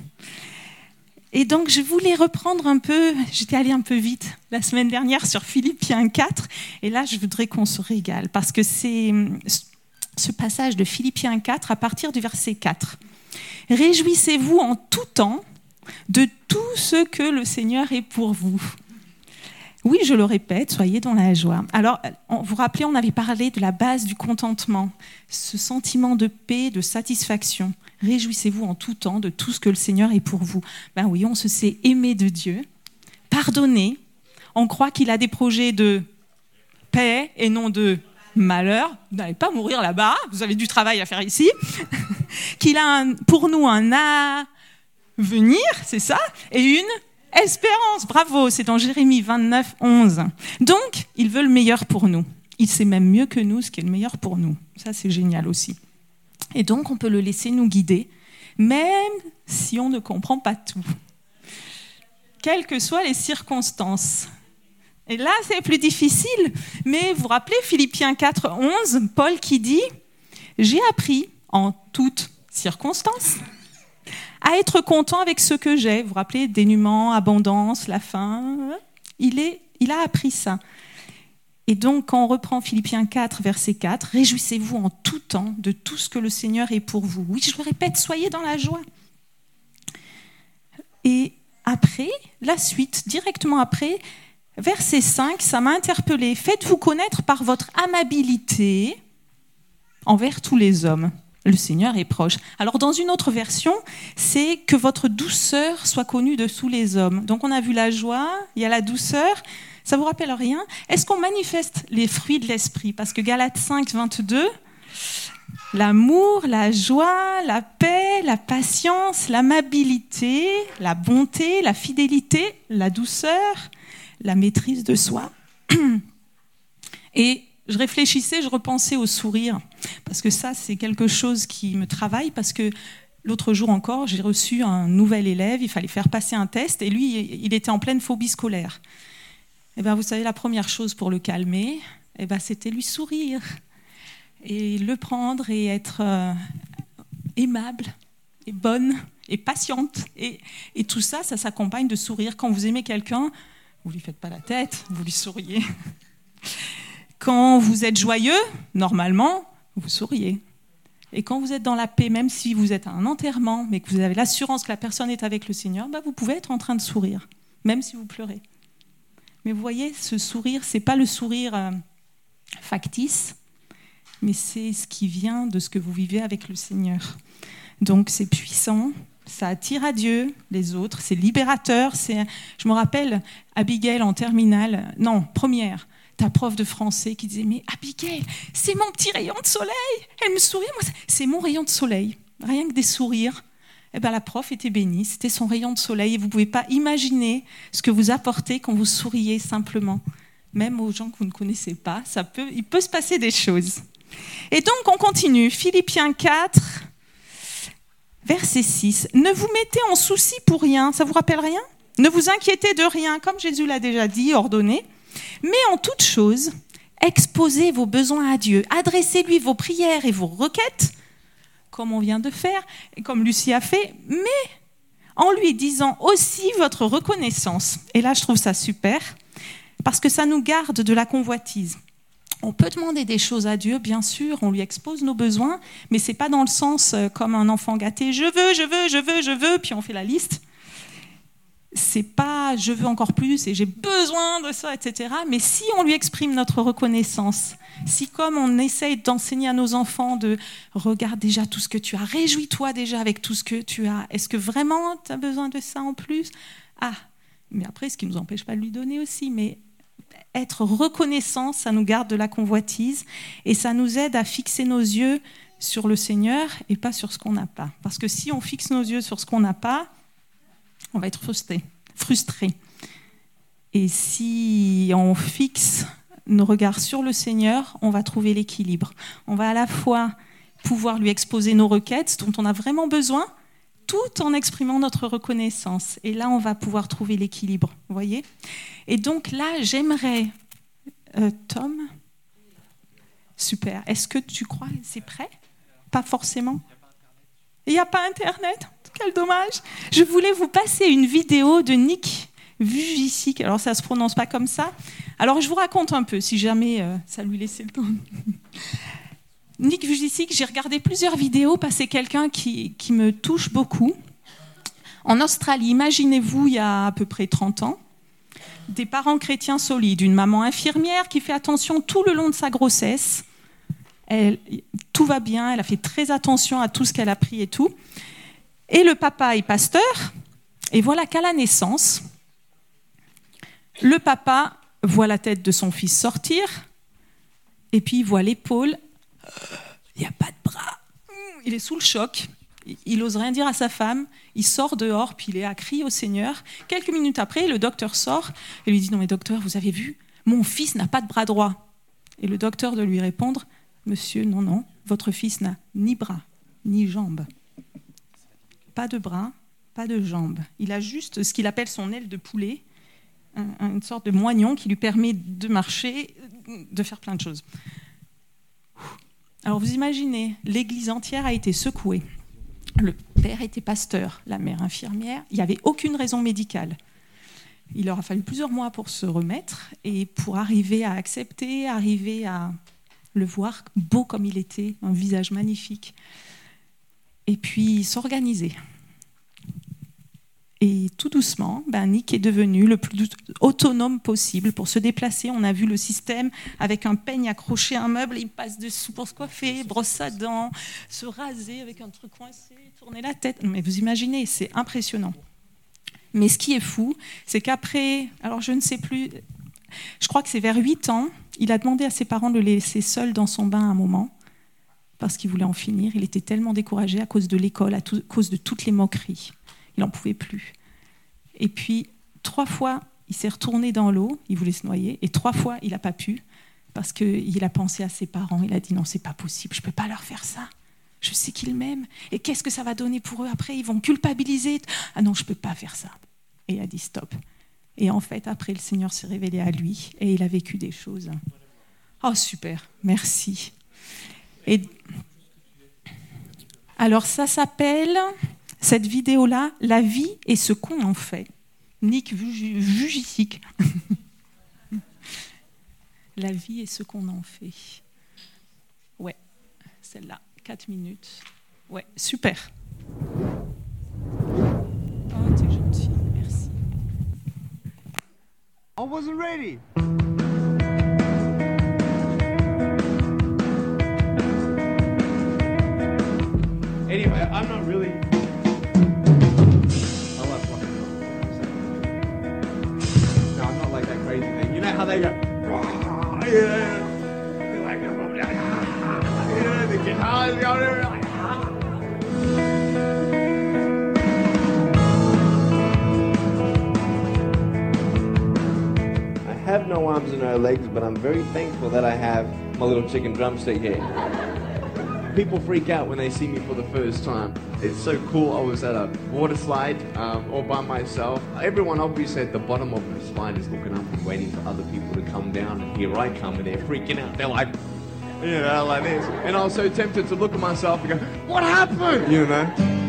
Et donc, je voulais reprendre un peu, j'étais allée un peu vite la semaine dernière sur Philippiens 4. Et là, je voudrais qu'on se régale parce que c'est ce passage de Philippiens 4 à partir du verset 4. « Réjouissez-vous en tout temps de tout ce que le Seigneur est pour vous. » Oui, je le répète, soyez dans la joie. Alors, vous vous rappelez, on avait parlé de la base du contentement, ce sentiment de paix, de satisfaction. Réjouissez-vous en tout temps de tout ce que le Seigneur est pour vous. Ben oui, on se sait aimé de Dieu, pardonné, on croit qu'il a des projets de paix et non de malheur. Vous n'allez pas mourir là-bas, vous avez du travail à faire ici. Qu'il a pour nous un avenir, c'est ça, et une espérance, bravo, c'est dans Jérémie 29, 11. Donc, il veut le meilleur pour nous. Il sait même mieux que nous ce qui est le meilleur pour nous. Ça, c'est génial aussi. Et donc, on peut le laisser nous guider, même si on ne comprend pas tout. Quelles que soient les circonstances. Et là, c'est plus difficile. Mais vous vous rappelez, Philippiens 4, 11, Paul qui dit « J'ai appris en toutes circonstances à être content avec ce que j'ai. » Vous vous rappelez, dénuement, abondance, la faim. Il a appris ça. Et donc, quand on reprend Philippiens 4, verset 4, « Réjouissez-vous en tout temps de tout ce que le Seigneur est pour vous. » Oui, je le répète, soyez dans la joie. Et après, la suite, directement après, verset 5, ça m'a interpellée. « Faites-vous connaître par votre amabilité envers tous les hommes. » Le Seigneur est proche. Alors, dans une autre version, c'est que votre douceur soit connue de tous les hommes. Donc, on a vu la joie, il y a la douceur. Ça vous rappelle rien ? Est-ce qu'on manifeste les fruits de l'esprit ? Parce que Galates 5, 22, l'amour, la joie, la paix, la patience, l'amabilité, la bonté, la fidélité, la douceur, la maîtrise de soi. Et je réfléchissais, je repensais au sourire, parce que ça, c'est quelque chose qui me travaille, parce que l'autre jour encore, j'ai reçu un nouvel élève, il fallait faire passer un test, et lui, il était en pleine phobie scolaire. Et bien, vous savez, la première chose pour le calmer, c'était lui sourire, et le prendre, et être aimable, et bonne, et patiente. Et tout ça, ça s'accompagne de sourire. Quand vous aimez quelqu'un, vous ne lui faites pas la tête, vous lui souriez. Quand vous êtes joyeux, normalement, vous souriez. Et quand vous êtes dans la paix, même si vous êtes à un enterrement, mais que vous avez l'assurance que la personne est avec le Seigneur, vous pouvez être en train de sourire, même si vous pleurez. Mais vous voyez, ce sourire, ce n'est pas le sourire factice, mais c'est ce qui vient de ce que vous vivez avec le Seigneur. Donc c'est puissant, ça attire à Dieu les autres, c'est libérateur. Je me rappelle Abigail en terminale, non, première, ta prof de français qui disait « Mais Abigail, c'est mon petit rayon de soleil !» Elle me sourit, moi, c'est mon rayon de soleil. Rien que des sourires, Eh ben, la prof était bénie, c'était son rayon de soleil. Et vous ne pouvez pas imaginer ce que vous apportez quand vous souriez simplement. Même aux gens que vous ne connaissez pas, il peut se passer des choses. Et donc, on continue. Philippiens 4, verset 6. « Ne vous mettez en souci pour rien. » Ça vous rappelle rien ? « Ne vous inquiétez de rien, comme Jésus l'a déjà dit, ordonné. Mais en toute chose, exposez vos besoins à Dieu. Adressez-lui vos prières et vos requêtes, comme on vient de faire, et comme Lucie a fait, mais en lui disant aussi votre reconnaissance. » Et là, je trouve ça super, parce que ça nous garde de la convoitise. On peut demander des choses à Dieu, bien sûr, on lui expose nos besoins, mais ce n'est pas dans le sens comme un enfant gâté, je veux, puis on fait la liste. C'est pas je veux encore plus et j'ai besoin de ça, etc. Mais si on lui exprime notre reconnaissance, si comme on essaye d'enseigner à nos enfants de regarde déjà tout ce que tu as, réjouis-toi déjà avec tout ce que tu as, est-ce que vraiment tu as besoin de ça en plus ? Ah, mais après, ce qui ne nous empêche pas de lui donner aussi, mais être reconnaissant, ça nous garde de la convoitise et ça nous aide à fixer nos yeux sur le Seigneur et pas sur ce qu'on n'a pas. Parce que si on fixe nos yeux sur ce qu'on n'a pas, on va être frustré. Et si on fixe nos regards sur le Seigneur, on va trouver l'équilibre. On va à la fois pouvoir lui exposer nos requêtes dont on a vraiment besoin, tout en exprimant notre reconnaissance. Et là, on va pouvoir trouver l'équilibre, vous voyez ? Et donc là, j'aimerais... Tom ? Super. Est-ce que tu crois que c'est prêt ? Pas forcément. Il n'y a pas Internet ? Quel dommage. Je voulais vous passer une vidéo de Nick Vujicic. Alors, ça ne se prononce pas comme ça. Alors, je vous raconte un peu, si jamais ça lui laissait le temps. Nick Vujicic, j'ai regardé plusieurs vidéos parce que c'est quelqu'un qui me touche beaucoup. En Australie, imaginez-vous, il y a à peu près 30 ans, des parents chrétiens solides, une maman infirmière qui fait attention tout le long de sa grossesse. Tout va bien, elle a fait très attention à tout ce qu'elle a pris et tout. Et le papa est pasteur, et voilà qu'à la naissance, le papa voit la tête de son fils sortir, et puis il voit l'épaule, il n'y a pas de bras, il est sous le choc, il n'ose rien dire à sa femme, il sort dehors, puis il est à crier au Seigneur. Quelques minutes après, le docteur sort et lui dit « Non mais docteur, vous avez vu, mon fils n'a pas de bras droit. » Et le docteur de lui répondre « Monsieur, non, votre fils n'a ni bras, ni jambes. » Pas de bras, pas de jambes. Il a juste ce qu'il appelle son aile de poulet, une sorte de moignon qui lui permet de marcher, de faire plein de choses. Alors vous imaginez, l'église entière a été secouée. Le père était pasteur, la mère infirmière. Il n'y avait aucune raison médicale. Il leur a fallu plusieurs mois pour se remettre et pour arriver à accepter, arriver à le voir beau comme il était, un visage magnifique. Et puis s'organiser. Et tout doucement, Nick est devenu le plus autonome possible pour se déplacer. On a vu le système avec un peigne accroché à un meuble, il passe dessous pour se coiffer, brosse à dents, se raser avec un truc coincé, tourner la tête. Mais vous imaginez, c'est impressionnant. Mais ce qui est fou, c'est qu'après, alors je ne sais plus, je crois que c'est vers 8 ans, il a demandé à ses parents de le laisser seul dans son bain un moment, parce qu'il voulait en finir. Il était tellement découragé à cause de l'école, à cause de toutes les moqueries. Il n'en pouvait plus. Et puis, 3 fois, il s'est retourné dans l'eau, il voulait se noyer, et 3 fois, il n'a pas pu, parce qu'il a pensé à ses parents. Il a dit, non, c'est pas possible, je ne peux pas leur faire ça. Je sais qu'ils m'aiment. Et qu'est-ce que ça va donner pour eux après ? Ils vont culpabiliser. Ah non, je ne peux pas faire ça. Et il a dit, stop. Et en fait, après, le Seigneur s'est révélé à lui, et il a vécu des choses. Oh, super, merci. Et alors, ça s'appelle... Cette vidéo-là, la vie et ce qu'on en fait. Nick Vujicic. La vie et ce qu'on en fait. Ouais, celle-là, 4 minutes. Ouais, super. Oh, t'es gentil, merci. I wasn't ready. Anyway, I'm not really... Crazy thing. You know how they go, yeah, like, yeah, the guitars going, like, no legs, but I'm very thankful that I have my little chicken drumstick here. People freak out when they see me for the first time. It's so cool. I was at a water slide all by myself. Everyone obviously at the bottom of the slide is looking up and waiting for other people to come down, and here I come and they're freaking out. They're like, you know, like this. And I was so tempted to look at myself and go, what happened? You know?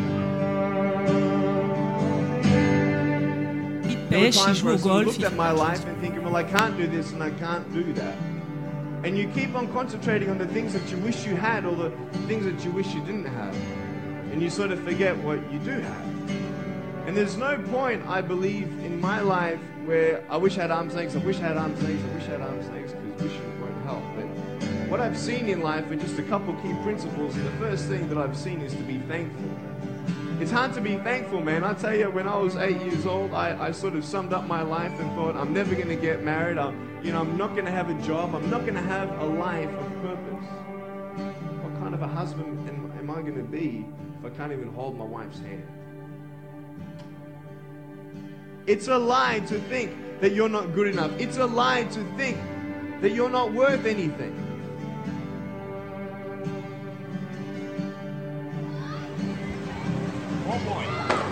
There were times where I sort of looked at my life and thinking, well, I can't do this and I can't do that. And you keep on concentrating on the things that you wish you had or the things that you wish you didn't have. And you sort of forget what you do have. And there's no point, I believe, in my life where I wish I had arms and legs, I wish I had arms and legs, I wish I had arms and legs, because wishing won't help. But what I've seen in life are just a couple key principles. And the first thing that I've seen is to be thankful. It's hard to be thankful, man. I tell you, when I was 8 years old, I sort of summed up my life and thought, I'm never going to get married. I'm not going to have a job. I'm not going to have a life of purpose. What kind of a husband am I going to be if I can't even hold my wife's hand? It's a lie to think that you're not good enough. It's a lie to think that you're not worth anything. One more.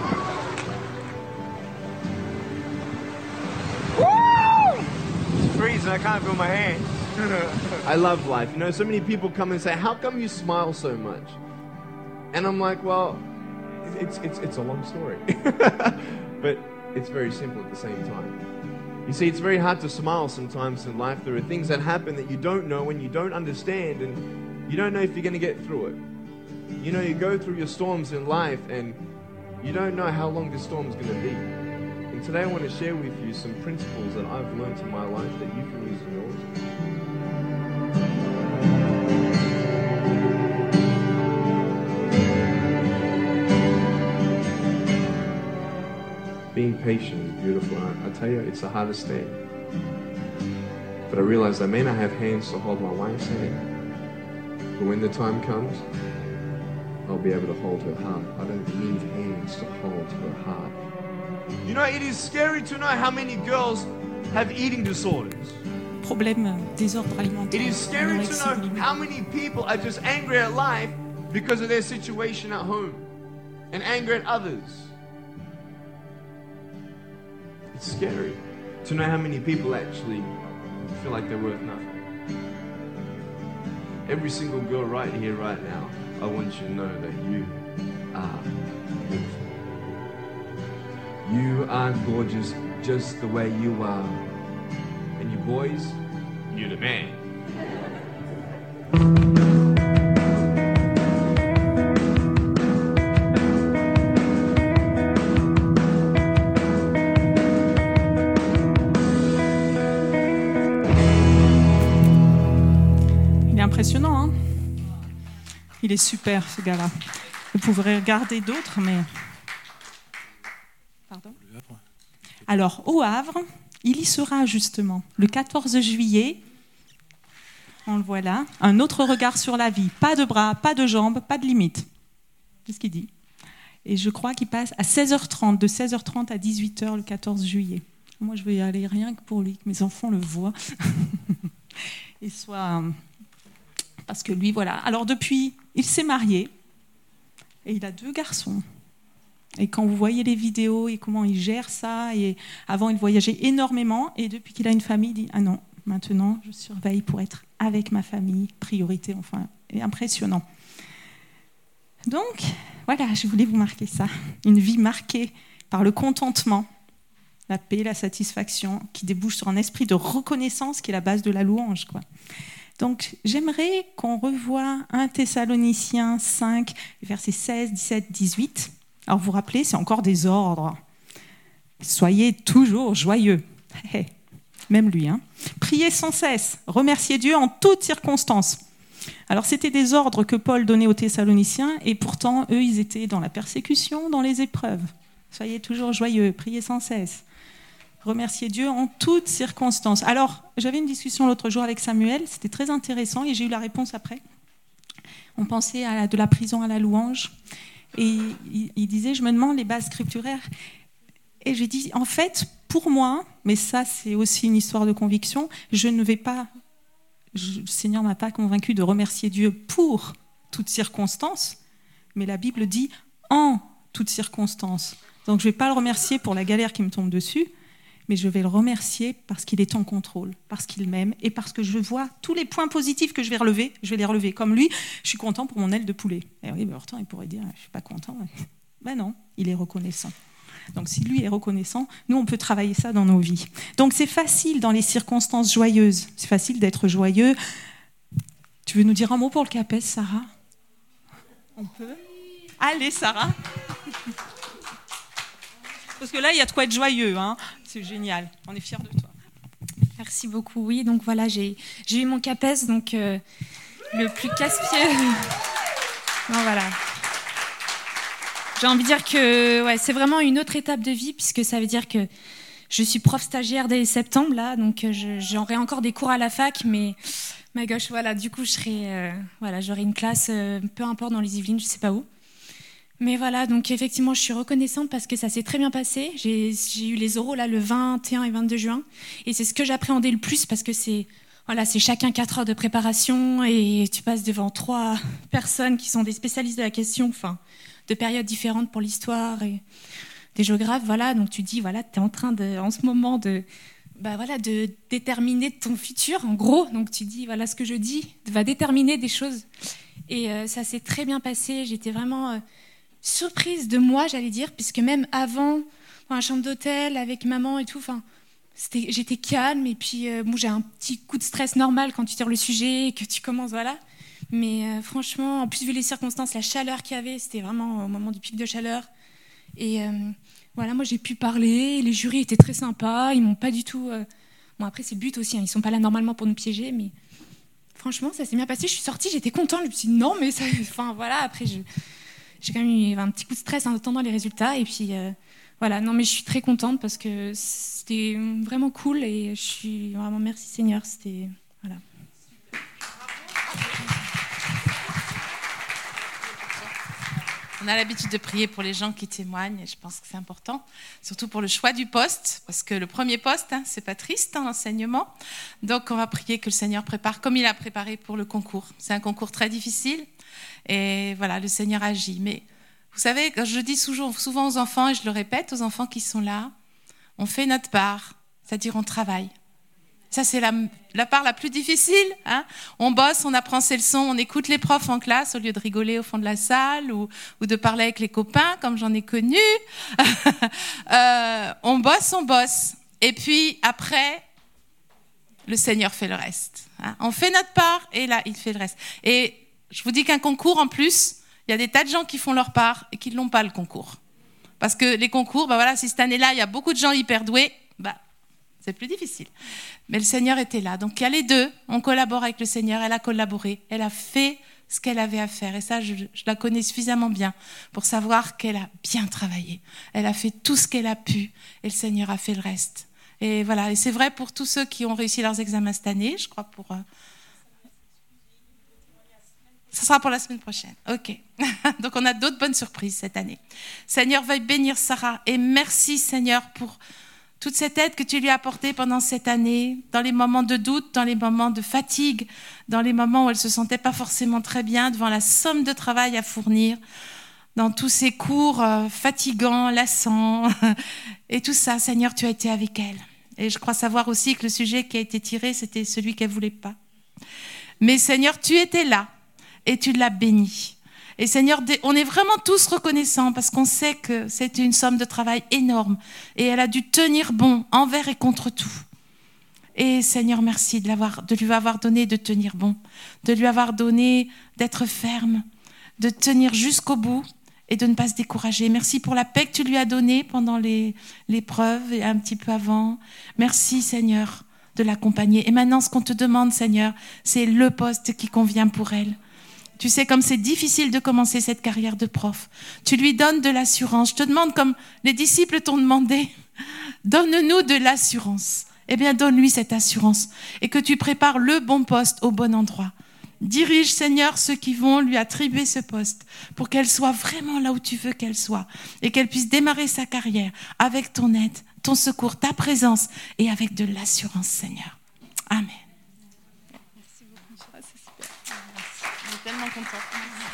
Freezing, I can't feel my hand. I love life. You know, so many people come and say, how come you smile so much? And I'm like, well, it's a long story. But it's very simple at the same time. You see, it's very hard to smile sometimes in life. There are things that happen that you don't know and you don't understand, and you don't know if you're going to get through it. You know, you go through your storms in life and you don't know how long this storm's going to be. And today I want to share with you some principles that I've learned in my life that you can use in yours. Being patient is beautiful. I tell you, it's the hardest thing. But I realized I may not have hands to hold my wife's hand, but when the time comes, I'll be able to hold her heart. I don't need hands to hold her heart. You know, it is scary to know how many girls have eating disorders. Problème, désordre alimentaire. It is scary to know how many people are just angry at life because of their situation at home and angry at others. It's scary to know how many people actually feel like they're worth nothing. Every single girl right here, right now, I want you to know that you are beautiful. You are gorgeous just the way you are. And you boys, you're the man. Il est impressionnant, hein? Il est super, ce gars-là. Vous pourrez regarder d'autres, mais... Pardon ? Alors, au Havre, il y sera justement le 14 juillet. On le voit là. Un autre regard sur la vie. Pas de bras, pas de jambes, pas de limite. C'est ce qu'il dit. Et je crois qu'il passe à 16h30, de 16h30 à 18h le 14 juillet. Moi, je vais y aller rien que pour lui, que mes enfants le voient. Et soit... Parce que lui, voilà. Alors depuis, il s'est marié et il a 2 garçons. Et quand vous voyez les vidéos et comment il gère ça, et avant il voyageait énormément, et depuis qu'il a une famille, il dit « Ah non, maintenant je surveille pour être avec ma famille, priorité, enfin, et impressionnant. » Donc, voilà, je voulais vous marquer ça. Une vie marquée par le contentement, la paix, la satisfaction, qui débouche sur un esprit de reconnaissance qui est la base de la louange, quoi. Donc, j'aimerais qu'on revoie 1 Thessaloniciens 5, versets 16, 17, 18. Alors, vous vous rappelez, c'est encore des ordres. Soyez toujours joyeux. Même lui, hein. Priez sans cesse, remerciez Dieu en toutes circonstances. Alors, c'était des ordres que Paul donnait aux Thessaloniciens, et pourtant, eux, ils étaient dans la persécution, dans les épreuves. Soyez toujours joyeux, priez sans cesse. Remercier Dieu en toutes circonstances. Alors, j'avais une discussion l'autre jour avec Samuel, c'était très intéressant et j'ai eu la réponse après. On pensait de la prison à la louange et il disait, je me demande les bases scripturaires, Et j'ai dit, en fait, pour moi, mais ça c'est aussi une histoire de conviction, je ne vais pas, le Seigneur ne m'a pas convaincu de remercier Dieu pour toutes circonstances, mais la Bible dit en toutes circonstances. Donc je ne vais pas le remercier pour la galère qui me tombe dessus, mais je vais le remercier parce qu'il est en contrôle, parce qu'il m'aime et parce que je vois tous les points positifs que je vais les relever. Comme lui, je suis content pour mon aile de poulet. Et oui, pourtant, il pourrait dire, je ne suis pas content. Ben non, il est reconnaissant. Donc si lui est reconnaissant, nous, on peut travailler ça dans nos vies. Donc c'est facile dans les circonstances joyeuses. C'est facile d'être joyeux. Tu veux nous dire un mot pour le CAPES, Sarah ? On peut ? Allez, Sarah. Parce que là, il y a de quoi être joyeux. Hein. C'est génial. On est fiers de toi. Merci beaucoup. Oui, donc voilà, j'ai eu mon CAPES, donc le plus casse-pied. Non, voilà. J'ai envie de dire que ouais, c'est vraiment une autre étape de vie, puisque ça veut dire que je suis prof stagiaire dès septembre, là, donc j'aurai encore des cours à la fac, mais ma gauche, voilà, du coup, j'aurai une classe, peu importe, dans les Yvelines, je ne sais pas où. Mais voilà, donc effectivement, je suis reconnaissante parce que ça s'est très bien passé. J'ai eu les oraux là, le 21 et 22 juin, et c'est ce que j'appréhendais le plus, parce que c'est chacun 4 heures de préparation, et tu passes devant 3 personnes qui sont des spécialistes de la question, enfin, de périodes différentes pour l'histoire et des géographes, voilà. Donc tu dis, voilà, tu es en train en ce moment de déterminer ton futur, en gros. Donc tu dis, voilà, ce que je dis va déterminer des choses. Et ça s'est très bien passé. J'étais vraiment surprise de moi, j'allais dire, puisque même avant, dans la chambre d'hôtel avec maman et tout, enfin, j'étais calme. Et puis bon, j'ai un petit coup de stress normal quand tu tires le sujet et que tu commences, voilà. Mais franchement, en plus, vu les circonstances, la chaleur qu'il y avait, c'était vraiment au moment du pic de chaleur. Et voilà, moi, j'ai pu parler. Les jurys étaient très sympas. Ils m'ont pas du tout... Bon, après, c'est le but aussi. Hein, ils sont pas là normalement pour nous piéger. Mais franchement, ça s'est bien passé. Je suis sortie, j'étais contente. Je me suis dit non, mais ça... Enfin, voilà, après, j'ai quand même eu un petit coup de stress en attendant les résultats. Et puis, voilà. Non, mais je suis très contente parce que c'était vraiment cool. Et je suis vraiment... Merci Seigneur. C'était... Voilà. On a l'habitude de prier pour les gens qui témoignent, et je pense que c'est important, surtout pour le choix du poste, parce que le premier poste, hein, c'est pas triste, hein, l'enseignement. Donc on va prier que le Seigneur prépare comme il a préparé pour le concours. C'est un concours très difficile, et voilà, le Seigneur agit. Mais vous savez, je dis souvent aux enfants, et je le répète aux enfants qui sont là, on fait notre part, c'est-à-dire on travaille. Ça, c'est la part la plus difficile. Hein. On bosse, on apprend ses leçons, on écoute les profs en classe au lieu de rigoler au fond de la salle ou de parler avec les copains, comme j'en ai connu. On bosse. Et puis, après, le Seigneur fait le reste. Hein. On fait notre part et là, il fait le reste. Et je vous dis qu'un concours, en plus, il y a des tas de gens qui font leur part et qui ne l'ont pas, le concours. Parce que les concours, voilà, si cette année-là, il y a beaucoup de gens hyper doués, c'est plus difficile. Mais le Seigneur était là. Donc il y a les deux. On collabore avec le Seigneur. Elle a collaboré. Elle a fait ce qu'elle avait à faire. Et ça, je la connais suffisamment bien pour savoir qu'elle a bien travaillé. Elle a fait tout ce qu'elle a pu. Et le Seigneur a fait le reste. Et voilà. Et c'est vrai pour tous ceux qui ont réussi leurs examens cette année. Je crois pour... Ça sera pour la semaine prochaine. OK. Donc on a d'autres bonnes surprises cette année. Seigneur, veuille bénir Sarah. Et merci Seigneur pour... toute cette aide que tu lui as apportée pendant cette année, dans les moments de doute, dans les moments de fatigue, dans les moments où elle ne se sentait pas forcément très bien, devant la somme de travail à fournir, dans tous ces cours fatigants, lassants, et tout ça, Seigneur, tu as été avec elle. Et je crois savoir aussi que le sujet qui a été tiré, c'était celui qu'elle ne voulait pas. Mais Seigneur, tu étais là, et tu l'as bénie. Et Seigneur, on est vraiment tous reconnaissants parce qu'on sait que c'était une somme de travail énorme et elle a dû tenir bon envers et contre tout. Et Seigneur, merci de lui avoir donné de tenir bon, de lui avoir donné d'être ferme, de tenir jusqu'au bout et de ne pas se décourager. Merci pour la paix que tu lui as donnée pendant l'épreuve et un petit peu avant. Merci Seigneur de l'accompagner. Et maintenant, ce qu'on te demande, Seigneur, c'est le poste qui convient pour elle. Tu sais, comme c'est difficile de commencer cette carrière de prof, tu lui donnes de l'assurance. Je te demande, comme les disciples t'ont demandé, donne-nous de l'assurance. Eh bien, donne-lui cette assurance et que tu prépares le bon poste au bon endroit. Dirige, Seigneur, ceux qui vont lui attribuer ce poste pour qu'elle soit vraiment là où tu veux qu'elle soit et qu'elle puisse démarrer sa carrière avec ton aide, ton secours, ta présence et avec de l'assurance, Seigneur. Amen. Merci beaucoup. Ah, c'est super. Je suis tellement contente.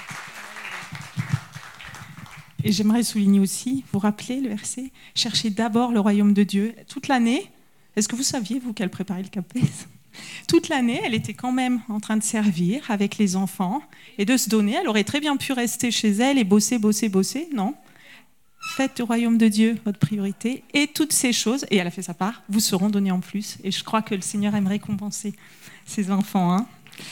Et j'aimerais souligner aussi, vous rappelez le verset, cherchez d'abord le royaume de Dieu. Toute l'année, est-ce que vous saviez, vous, qu'elle préparait le CAPES ? Toute l'année, elle était quand même en train de servir avec les enfants et de se donner. Elle aurait très bien pu rester chez elle et bosser. Non. Faites du royaume de Dieu votre priorité et toutes ces choses, et elle a fait sa part, vous seront données en plus. Et je crois que le Seigneur aime récompenser ses enfants. Hein.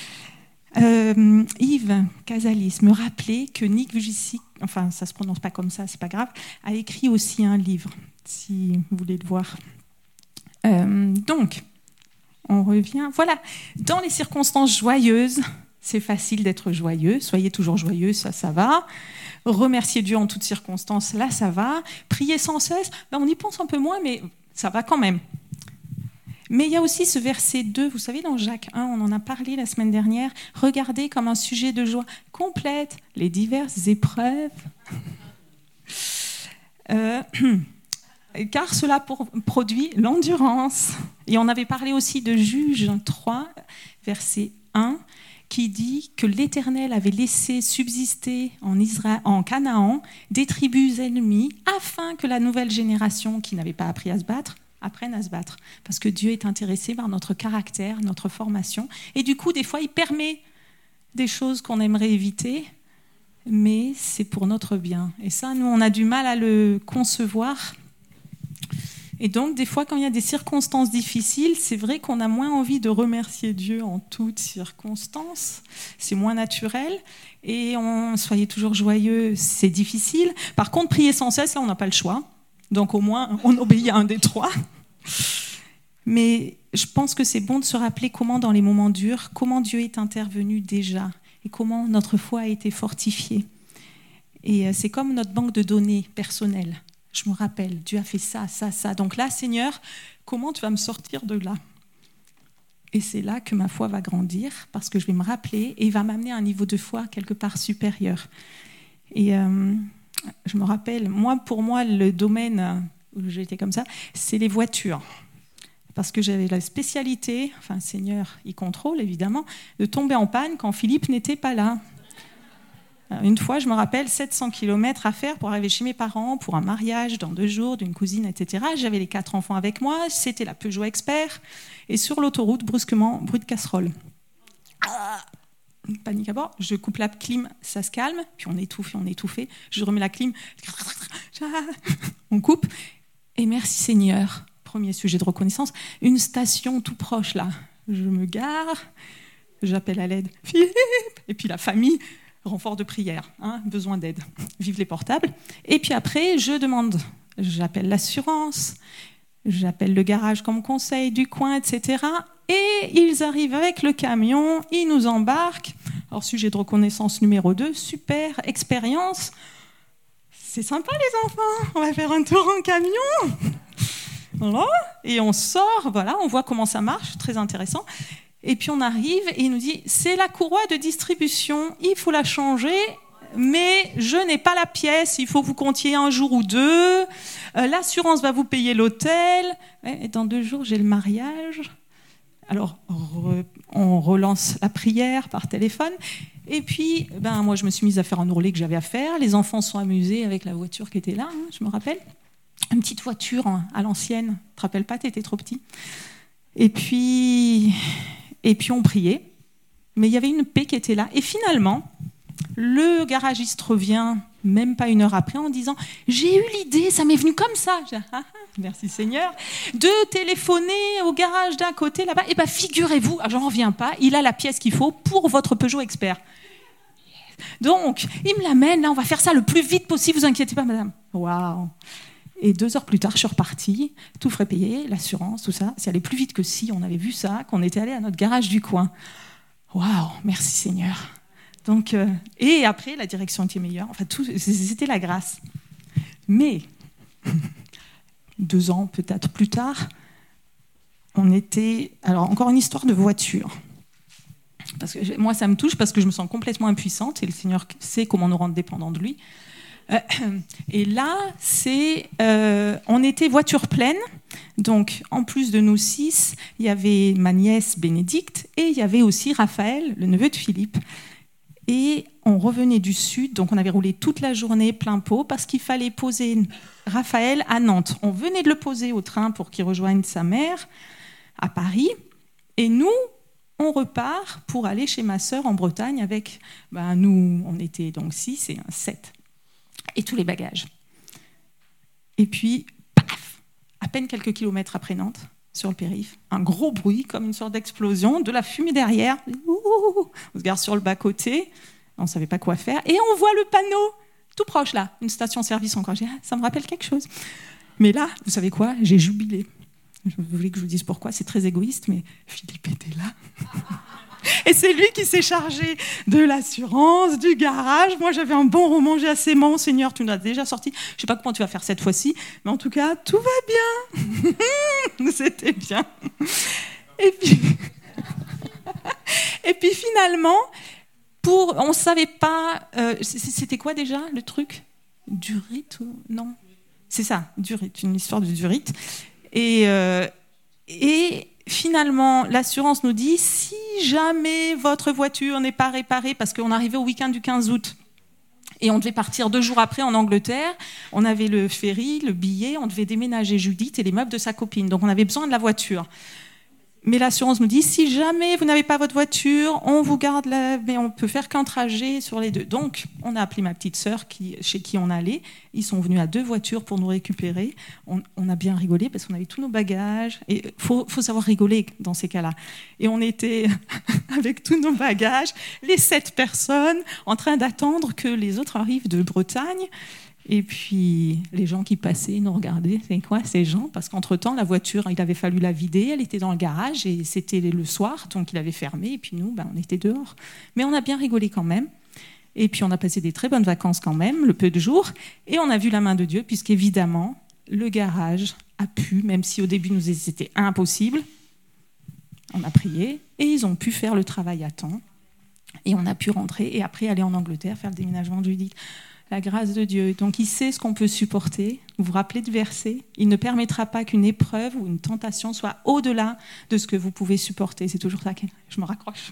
Yves Casalis me rappelait que Nick Vujicic, enfin ça se prononce pas comme ça, c'est pas grave, a écrit aussi un livre, si vous voulez le voir. Donc, on revient. Voilà, dans les circonstances joyeuses, c'est facile d'être joyeux. Soyez toujours joyeux, ça va. Remercier Dieu en toutes circonstances, là, ça va. Prier sans cesse, on y pense un peu moins, mais ça va quand même. Mais il y a aussi ce verset 2, vous savez, dans Jacques 1, on en a parlé la semaine dernière. Regardez comme un sujet de joie complète les diverses épreuves. Car cela produit l'endurance. Et on avait parlé aussi de Juges 3, verset 1, qui dit que l'Éternel avait laissé subsister en Canaan des tribus ennemies afin que la nouvelle génération qui n'avait pas appris à se battre apprenne à se battre. Parce que Dieu est intéressé par notre caractère, notre formation. Et du coup, des fois, il permet des choses qu'on aimerait éviter, mais c'est pour notre bien. Et ça, nous, on a du mal à le concevoir. Et donc, des fois, quand il y a des circonstances difficiles, c'est vrai qu'on a moins envie de remercier Dieu en toutes circonstances. C'est moins naturel. Et soyez toujours joyeux, c'est difficile. Par contre, prier sans cesse, là, on n'a pas le choix. Donc, au moins, on obéit à un des trois. Mais je pense que c'est bon de se rappeler comment, dans les moments durs, comment Dieu est intervenu déjà et comment notre foi a été fortifiée. Et c'est comme notre banque de données personnelle. Je me rappelle, Dieu a fait ça, ça, ça. Donc là, Seigneur, comment tu vas me sortir de là ? Et c'est là que ma foi va grandir, parce que je vais me rappeler et il va m'amener à un niveau de foi quelque part supérieur. Et je me rappelle, pour moi, le domaine où j'étais comme ça, c'est les voitures. Parce que j'avais la spécialité, enfin, Seigneur, il contrôle évidemment, de tomber en panne quand Philippe n'était pas là. Une fois, je me rappelle, 700 km à faire pour arriver chez mes parents, pour un mariage dans 2 jours d'une cousine, etc. J'avais les 4 enfants avec moi, c'était la Peugeot Expert. Et sur l'autoroute, brusquement, bruit de casserole. Panique à bord, je coupe la clim, ça se calme, puis on étouffait. Je remets la clim, on coupe. Et merci Seigneur, premier sujet de reconnaissance, une station tout proche là. Je me gare, j'appelle à l'aide Philippe, et puis la famille... renfort de prière, besoin d'aide, vive les portables. Et puis après, j'appelle l'assurance, j'appelle le garage comme conseil du coin, etc. Et ils arrivent avec le camion, ils nous embarquent. Alors, sujet de reconnaissance numéro 2, super expérience. C'est sympa les enfants, on va faire un tour en camion. Voilà. Et on sort, voilà, on voit comment ça marche, très intéressant. Et puis on arrive et il nous dit « c'est la courroie de distribution, il faut la changer, mais je n'ai pas la pièce, il faut que vous comptiez 1 jour ou 2, l'assurance va vous payer l'hôtel, et dans 2 jours j'ai le mariage ». Alors on relance la prière par téléphone, et puis moi je me suis mise à faire un ourlet que j'avais à faire, les enfants sont amusés avec la voiture qui était là, je me rappelle, une petite voiture à l'ancienne, tu te rappelles pas, t'étais trop petit. Et puis on priait, mais il y avait une paix qui était là. Et finalement, le garagiste revient, même pas 1 heure après, en disant « j'ai eu l'idée, ça m'est venu comme ça. » Merci Seigneur. De téléphoner au garage d'un côté là-bas. Et figurez-vous, j'en reviens pas, il a la pièce qu'il faut pour votre Peugeot Expert. Donc, il me l'amène, là, on va faire ça le plus vite possible, vous inquiétez pas, madame. Waouh. Et 2 heures plus tard, je suis repartie, tout frais payé, l'assurance, tout ça. C'est allé plus vite que si on avait vu ça, qu'on était allé à notre garage du coin. Waouh, merci Seigneur. Donc, et après, la direction était meilleure. Enfin, c'était la grâce. Mais 2 ans peut-être plus tard, on était... Alors, encore une histoire de voiture. parce que moi, ça me touche parce que je me sens complètement impuissante et le Seigneur sait comment nous rendre dépendants de lui. Et là, on était voiture pleine. Donc, en plus de nous 6, il y avait ma nièce Bénédicte et il y avait aussi Raphaël, le neveu de Philippe. Et on revenait du sud, donc on avait roulé toute la journée plein pot parce qu'il fallait poser Raphaël à Nantes. On venait de le poser au train pour qu'il rejoigne sa mère à Paris. Et nous, on repart pour aller chez ma sœur en Bretagne avec, nous, on était donc 6 et 7. Et tous les bagages. Et puis, paf, à peine quelques kilomètres après Nantes, sur le périph', un gros bruit, comme une sorte d'explosion, de la fumée derrière. On se garde sur le bas-côté, on ne savait pas quoi faire, et on voit le panneau, tout proche là, une station-service encore. J'ai dit, ça me rappelle quelque chose. Mais là, vous savez quoi ? J'ai jubilé. Vous voulez que je vous dise pourquoi ? C'est très égoïste, mais Philippe était là. Et c'est lui qui s'est chargé de l'assurance, du garage. Moi, j'avais un bon roman, j'ai assez mon Seigneur, tu nous as déjà sorti. Je ne sais pas comment tu vas faire cette fois-ci, mais en tout cas, tout va bien. C'était bien. Et puis finalement, on ne savait pas... c'était quoi déjà, le truc ? Durite ou... Non. C'est ça, Durite, une histoire de Durite. Et finalement, l'assurance nous dit, si jamais votre voiture n'est pas réparée, parce qu'on arrivait au week-end du 15 août, et on devait partir 2 jours après en Angleterre, on avait le ferry, le billet, on devait déménager Judith et les meubles de sa copine, donc on avait besoin de la voiture. Mais l'assurance nous dit, si jamais vous n'avez pas votre voiture, on vous garde mais on peut faire qu'un trajet sur les 2. Donc, on a appelé ma petite sœur chez qui on allait. Ils sont venus à 2 voitures pour nous récupérer. On a bien rigolé parce qu'on avait tous nos bagages. Et faut savoir rigoler dans ces cas-là. Et on était avec tous nos bagages, les 7 personnes, en train d'attendre que les autres arrivent de Bretagne. Et puis, les gens qui passaient nous regardaient. C'est quoi ces gens ? Parce qu'entre-temps, la voiture, il avait fallu la vider. Elle était dans le garage et c'était le soir, donc il avait fermé. Et puis nous, on était dehors. Mais on a bien rigolé quand même. Et puis, on a passé des très bonnes vacances quand même, le peu de jours. Et on a vu la main de Dieu, puisqu'évidemment, le garage a pu, même si au début, c'était impossible, on a prié et ils ont pu faire le travail à temps. Et on a pu rentrer et après aller en Angleterre, faire le déménagement de Judith. La grâce de Dieu. Donc, il sait ce qu'on peut supporter. Vous vous rappelez de verset ? Il ne permettra pas qu'une épreuve ou une tentation soit au-delà de ce que vous pouvez supporter. C'est toujours ça que je me raccroche.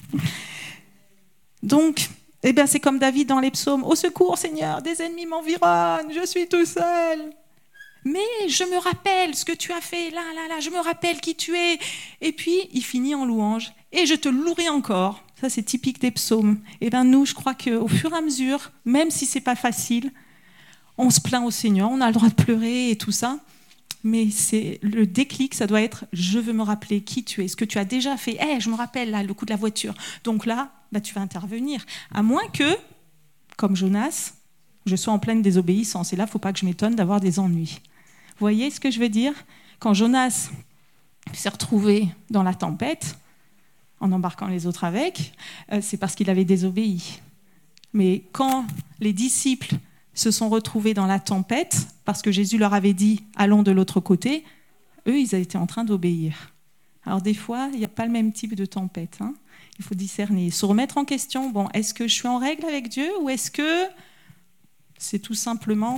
Donc, c'est comme David dans les psaumes. « Au secours, Seigneur, des ennemis m'environnent, je suis tout seul. Mais je me rappelle ce que tu as fait, là, je me rappelle qui tu es. » Et puis, il finit en louange. « Et je te louerai encore. » Ça, c'est typique des psaumes. Et nous, je crois qu'au fur et à mesure, même si c'est pas facile, on se plaint au Seigneur, on a le droit de pleurer et tout ça, mais c'est le déclic, ça doit être « je veux me rappeler qui tu es, ce que tu as déjà fait. Je me rappelle là, le coup de la voiture. » Donc là, tu vas intervenir. À moins que, comme Jonas, je sois en pleine désobéissance. Et là, il ne faut pas que je m'étonne d'avoir des ennuis. Vous voyez ce que je veux dire ? Quand Jonas s'est retrouvé dans la tempête, en embarquant les autres avec, c'est parce qu'il avait désobéi. Mais quand les disciples se sont retrouvés dans la tempête, parce que Jésus leur avait dit « allons de l'autre côté », eux, ils étaient en train d'obéir. Alors des fois, il n'y a pas le même type de tempête. Il faut discerner, se remettre en question. Bon, est-ce que je suis en règle avec Dieu ou est-ce que c'est tout simplement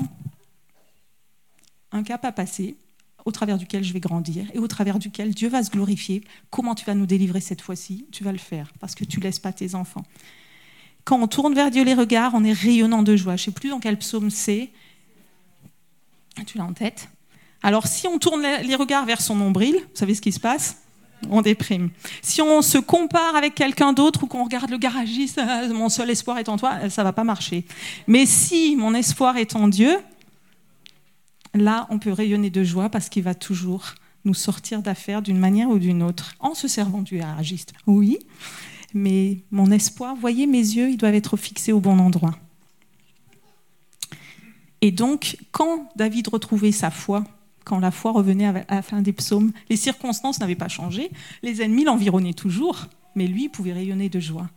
un cap à passer au travers duquel je vais grandir et au travers duquel Dieu va se glorifier. Comment tu vas nous délivrer cette fois-ci ? Tu vas le faire, parce que tu ne laisses pas tes enfants. Quand on tourne vers Dieu les regards, on est rayonnant de joie. Je ne sais plus dans quel psaume c'est. Tu l'as en tête ? Alors, si on tourne les regards vers son nombril, vous savez ce qui se passe ? On déprime. Si on se compare avec quelqu'un d'autre ou qu'on regarde le garagiste, mon seul espoir est en toi, ça ne va pas marcher. Mais si mon espoir est en Dieu, là, on peut rayonner de joie parce qu'il va toujours nous sortir d'affaires d'une manière ou d'une autre, en se servant du garagiste. Oui, mais mon espoir, voyez, mes yeux, ils doivent être fixés au bon endroit. Et donc, quand David retrouvait sa foi, quand la foi revenait à la fin des psaumes, les circonstances n'avaient pas changé, les ennemis l'environnaient toujours, mais lui, il pouvait rayonner de joie.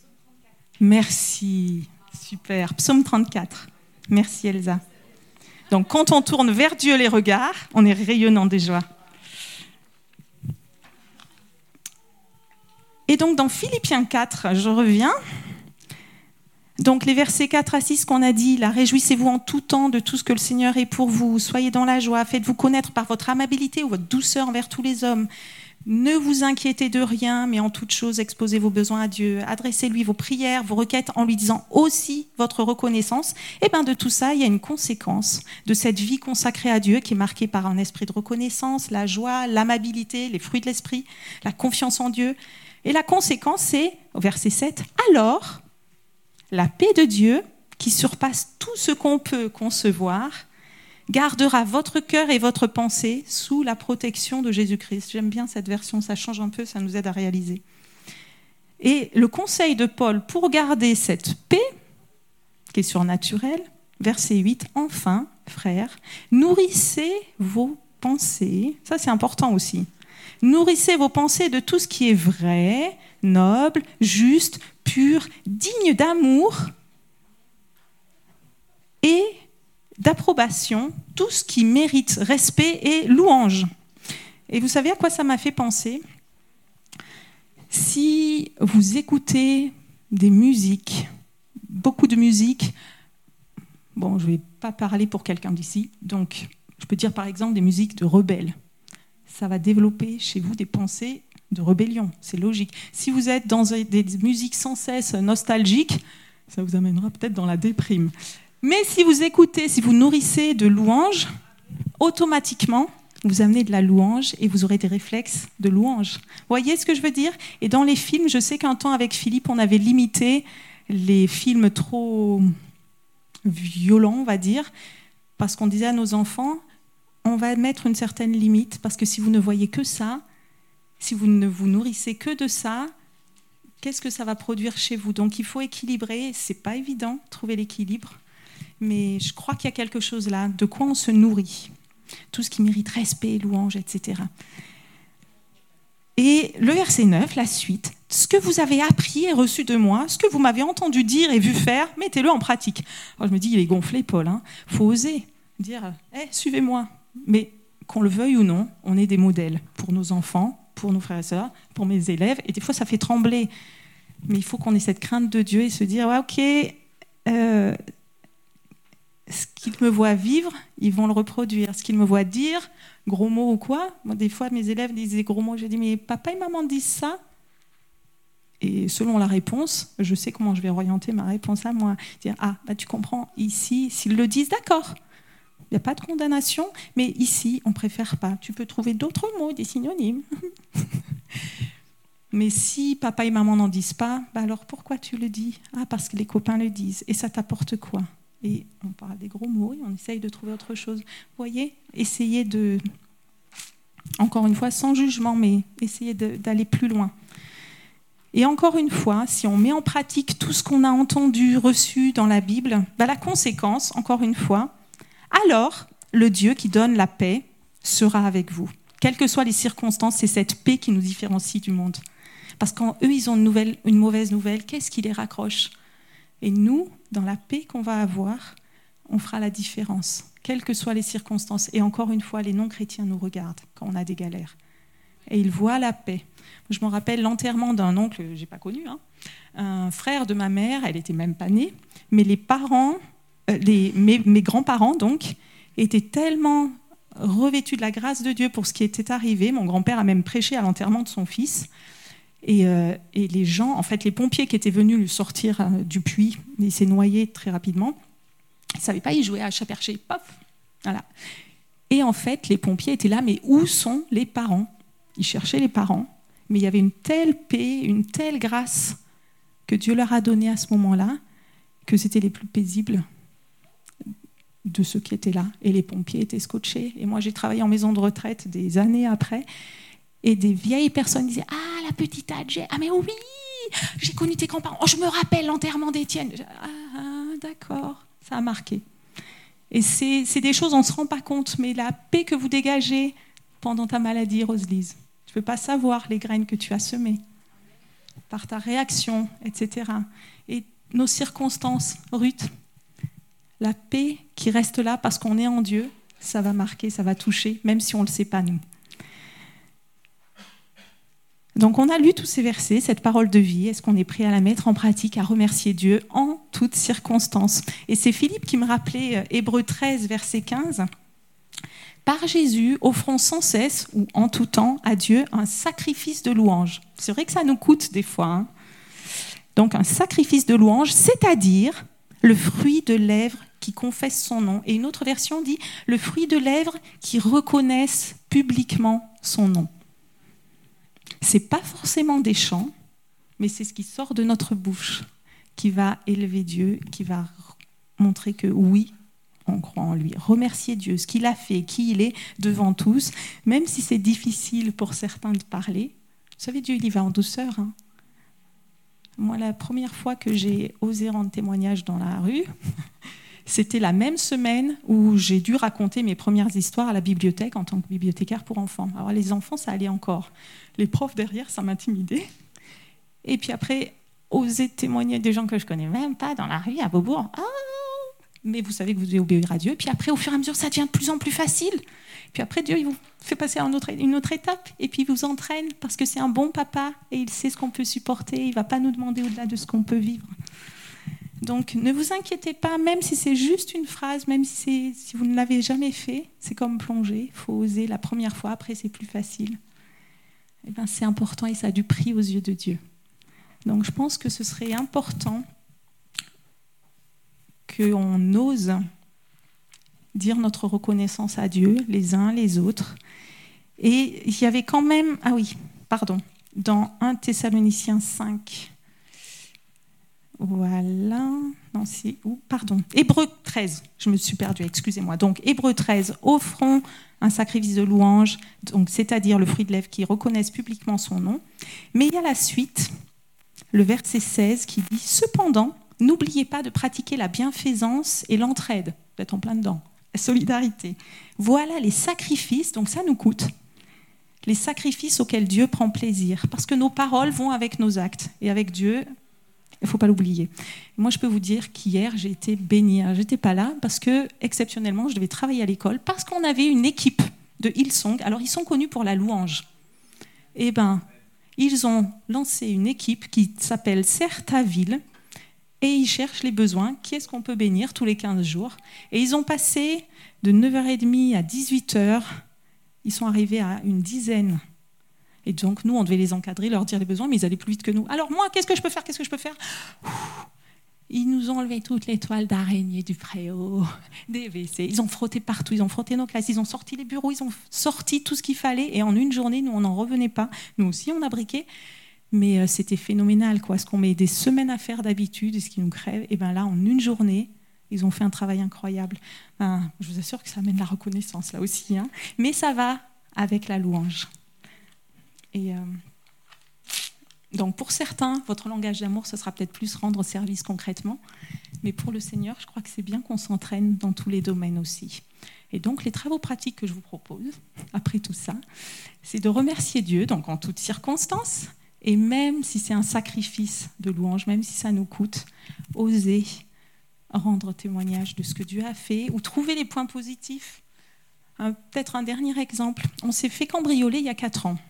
Merci, super. Psaume 34. Merci Elsa. Donc, quand on tourne vers Dieu les regards, on est rayonnant de joie. Et donc dans Philippiens 4, je reviens. Donc les versets 4 à 6 qu'on a dit, là, réjouissez-vous en tout temps de tout ce que le Seigneur est pour vous, soyez dans la joie, faites-vous connaître par votre amabilité ou votre douceur envers tous les hommes. Ne vous inquiétez de rien, mais en toute chose, exposez vos besoins à Dieu. Adressez-lui vos prières, vos requêtes en lui disant aussi votre reconnaissance. Et bien de tout ça, il y a une conséquence de cette vie consacrée à Dieu qui est marquée par un esprit de reconnaissance, la joie, l'amabilité, les fruits de l'esprit, la confiance en Dieu. Et la conséquence, c'est, au verset 7, alors, la paix de Dieu, qui surpasse tout ce qu'on peut concevoir, gardera votre cœur et votre pensée sous la protection de Jésus-Christ. J'aime bien cette version, ça change un peu, ça nous aide à réaliser. Et le conseil de Paul pour garder cette paix, qui est surnaturelle, verset 8, enfin, frères, nourrissez vos pensées, ça c'est important aussi, nourrissez vos pensées de tout ce qui est vrai, noble, juste, pur, digne d'amour et d'approbation, tout ce qui mérite respect et louange. Et vous savez à quoi ça m'a fait penser ? Si vous écoutez des musiques, beaucoup de musique, bon, je ne vais pas parler pour quelqu'un d'ici, donc je peux dire par exemple des musiques de rebelles. Ça va développer chez vous des pensées de rébellion, c'est logique. Si vous êtes dans des musiques sans cesse nostalgiques, ça vous amènera peut-être dans la déprime. Mais si vous écoutez, si vous nourrissez de louanges, automatiquement, vous amenez de la louange et vous aurez des réflexes de louange. Vous voyez ce que je veux dire ? Et dans les films, je sais qu'un temps avec Philippe, on avait limité les films trop violents, on va dire, parce qu'on disait à nos enfants, on va mettre une certaine limite, parce que si vous ne voyez que ça, si vous ne vous nourrissez que de ça, qu'est-ce que ça va produire chez vous ? Donc il faut équilibrer, c'est pas évident, trouver l'équilibre. Mais je crois qu'il y a quelque chose là, de quoi on se nourrit. Tout ce qui mérite respect, louange, etc. Et le verset 9, la suite. Ce que vous avez appris et reçu de moi, ce que vous m'avez entendu dire et vu faire, mettez-le en pratique. Alors je me dis, il est gonflé, Paul. Faut oser dire, suivez-moi. Mais qu'on le veuille ou non, on est des modèles pour nos enfants, pour nos frères et sœurs, pour mes élèves. Et des fois, ça fait trembler. Mais il faut qu'on ait cette crainte de Dieu et se dire, ouais, ok, ce qu'ils me voient vivre, ils vont le reproduire. Ce qu'ils me voient dire, gros mots ou quoi, moi, des fois mes élèves disaient gros mots, j'ai dit mais papa et maman disent ça. Et selon la réponse, je sais comment je vais orienter ma réponse à moi. Dire tu comprends, ici, s'ils le disent, d'accord, il n'y a pas de condamnation, mais ici, on ne préfère pas. Tu peux trouver d'autres mots, des synonymes. Mais si papa et maman n'en disent pas, alors pourquoi tu le dis ? Parce que les copains le disent. Et ça t'apporte quoi ? Et on parle des gros mots et on essaye de trouver autre chose. Vous voyez, essayez de, encore une fois, sans jugement, mais essayez d'aller plus loin. Et encore une fois, si on met en pratique tout ce qu'on a entendu, reçu dans la Bible, la conséquence, encore une fois, alors le Dieu qui donne la paix sera avec vous. Quelles que soient les circonstances, c'est cette paix qui nous différencie du monde. Parce quand eux, ils ont une mauvaise nouvelle, qu'est-ce qui les raccroche ? Et nous, dans la paix qu'on va avoir, on fera la différence, quelles que soient les circonstances. Et encore une fois, les non-chrétiens nous regardent quand on a des galères. Et ils voient la paix. Je me rappelle l'enterrement d'un oncle, je n'ai pas connu, un frère de ma mère, elle n'était même pas née, mais les parents, mes grands-parents, donc, étaient tellement revêtus de la grâce de Dieu pour ce qui était arrivé. Mon grand-père a même prêché à l'enterrement de son fils. Et les gens, en fait, les pompiers qui étaient venus le sortir du puits, il s'est noyé très rapidement. Ils ne savaient pas, ils jouaient à chat perché. Paf, voilà. Et en fait, les pompiers étaient là, mais où sont les parents ? Ils cherchaient les parents, mais il y avait une telle paix, une telle grâce que Dieu leur a donnée à ce moment-là, que c'était les plus paisibles de ceux qui étaient là. Et les pompiers étaient scotchés. Et moi, j'ai travaillé en maison de retraite des années après. Et des vieilles personnes disaient « Ah, la petite Adjé, mais oui, j'ai connu tes grands-parents. Oh, je me rappelle l'enterrement d'Étienne. » Ah, d'accord, ça a marqué. Et c'est des choses, on ne se rend pas compte, mais la paix que vous dégagez pendant ta maladie, Roselise, tu ne peux pas savoir les graines que tu as semées par ta réaction, etc. Et nos circonstances, Ruth, la paix qui reste là parce qu'on est en Dieu, ça va marquer, ça va toucher, même si on ne le sait pas, nous. Donc on a lu tous ces versets, cette parole de vie. Est-ce qu'on est prêt à la mettre en pratique, à remercier Dieu en toutes circonstances? Et c'est Philippe qui me rappelait Hébreux 13, verset 15. Par Jésus, offrons sans cesse ou en tout temps à Dieu un sacrifice de louange. C'est vrai que ça nous coûte des fois. Hein. Donc un sacrifice de louange, c'est-à-dire le fruit de lèvres qui confessent son nom. Et une autre version dit le fruit de lèvres qui reconnaissent publiquement son nom. Ce n'est pas forcément des chants, mais c'est ce qui sort de notre bouche qui va élever Dieu, qui va montrer que oui, on croit en lui. Remercier Dieu, ce qu'il a fait, qui il est devant tous, même si c'est difficile pour certains de parler. Vous savez, Dieu, il y va en douceur. Hein. Moi, la première fois que j'ai osé rendre témoignage dans la rue, c'était la même semaine où j'ai dû raconter mes premières histoires à la bibliothèque en tant que bibliothécaire pour enfants. Alors les enfants, ça allait encore. Les profs derrière, ça m'intimidait. Et puis après, oser témoigner des gens que je connais même pas dans la rue à Beaubourg. Ah, mais vous savez que vous devez obéir à Dieu. Puis après, au fur et à mesure, ça devient de plus en plus facile. Puis après, Dieu, il vous fait passer à une autre étape. Et puis, il vous entraîne parce que c'est un bon papa et il sait ce qu'on peut supporter. Il ne va pas nous demander au-delà de ce qu'on peut vivre. Donc, ne vous inquiétez pas, même si c'est juste une phrase, même si vous ne l'avez jamais fait, c'est comme plonger. Il faut oser la première fois, après, c'est plus facile. Eh bien, c'est important et ça a du prix aux yeux de Dieu. Donc, je pense que ce serait important qu'on ose dire notre reconnaissance à Dieu, les uns, les autres. Et il y avait quand même... Ah oui, pardon. Dans 1 Thessaloniciens 5... Voilà. Non, c'est où? Pardon. Hébreux 13. Je me suis perdue, excusez-moi. Donc, Hébreux 13. Offrons un sacrifice de louange, donc, c'est-à-dire le fruit de lèvres qui reconnaissent publiquement son nom. Mais il y a la suite, le verset 16, qui dit « Cependant, n'oubliez pas de pratiquer la bienfaisance et l'entraide. » Vous êtes en plein dedans. La solidarité. Voilà les sacrifices, donc ça nous coûte. Les sacrifices auxquels Dieu prend plaisir. Parce que nos paroles vont avec nos actes. Et avec Dieu... Il ne faut pas l'oublier. Moi, je peux vous dire qu'hier, j'ai été bénie. Je n'étais pas là parce que, exceptionnellement, je devais travailler à l'école parce qu'on avait une équipe de Hillsong. Alors, ils sont connus pour la louange. Eh bien, ils ont lancé une équipe qui s'appelle Serre ta ville et ils cherchent les besoins. Qui est-ce qu'on peut bénir tous les 15 jours? Et ils ont passé de 9h30 à 18h. Ils sont arrivés à une dizaine. Et donc, nous, on devait les encadrer, leur dire les besoins, mais ils allaient plus vite que nous. Alors, moi, qu'est-ce que je peux faire? Ils nous ont enlevé toutes les toiles d'araignée du préau, des WC. Ils ont frotté partout, ils ont frotté nos classes, ils ont sorti les bureaux, ils ont sorti tout ce qu'il fallait. Et en une journée, nous, on n'en revenait pas. Nous aussi, on a briqué. Mais c'était phénoménal, quoi. Ce qu'on met des semaines à faire d'habitude et ce qui nous crève, et bien là, en une journée, ils ont fait un travail incroyable. Je vous assure que ça amène la reconnaissance, là aussi. Hein. Mais ça va avec la louange. Et donc pour certains, votre langage d'amour, ce sera peut-être plus rendre service concrètement, mais pour le Seigneur, je crois que c'est bien qu'on s'entraîne dans tous les domaines aussi. Et donc les travaux pratiques que je vous propose, après tout ça, c'est de remercier Dieu, donc en toutes circonstances, et même si c'est un sacrifice de louange, même si ça nous coûte, oser rendre témoignage de ce que Dieu a fait, ou trouver les points positifs. Peut-être un dernier exemple, on s'est fait cambrioler il y a 4 ans.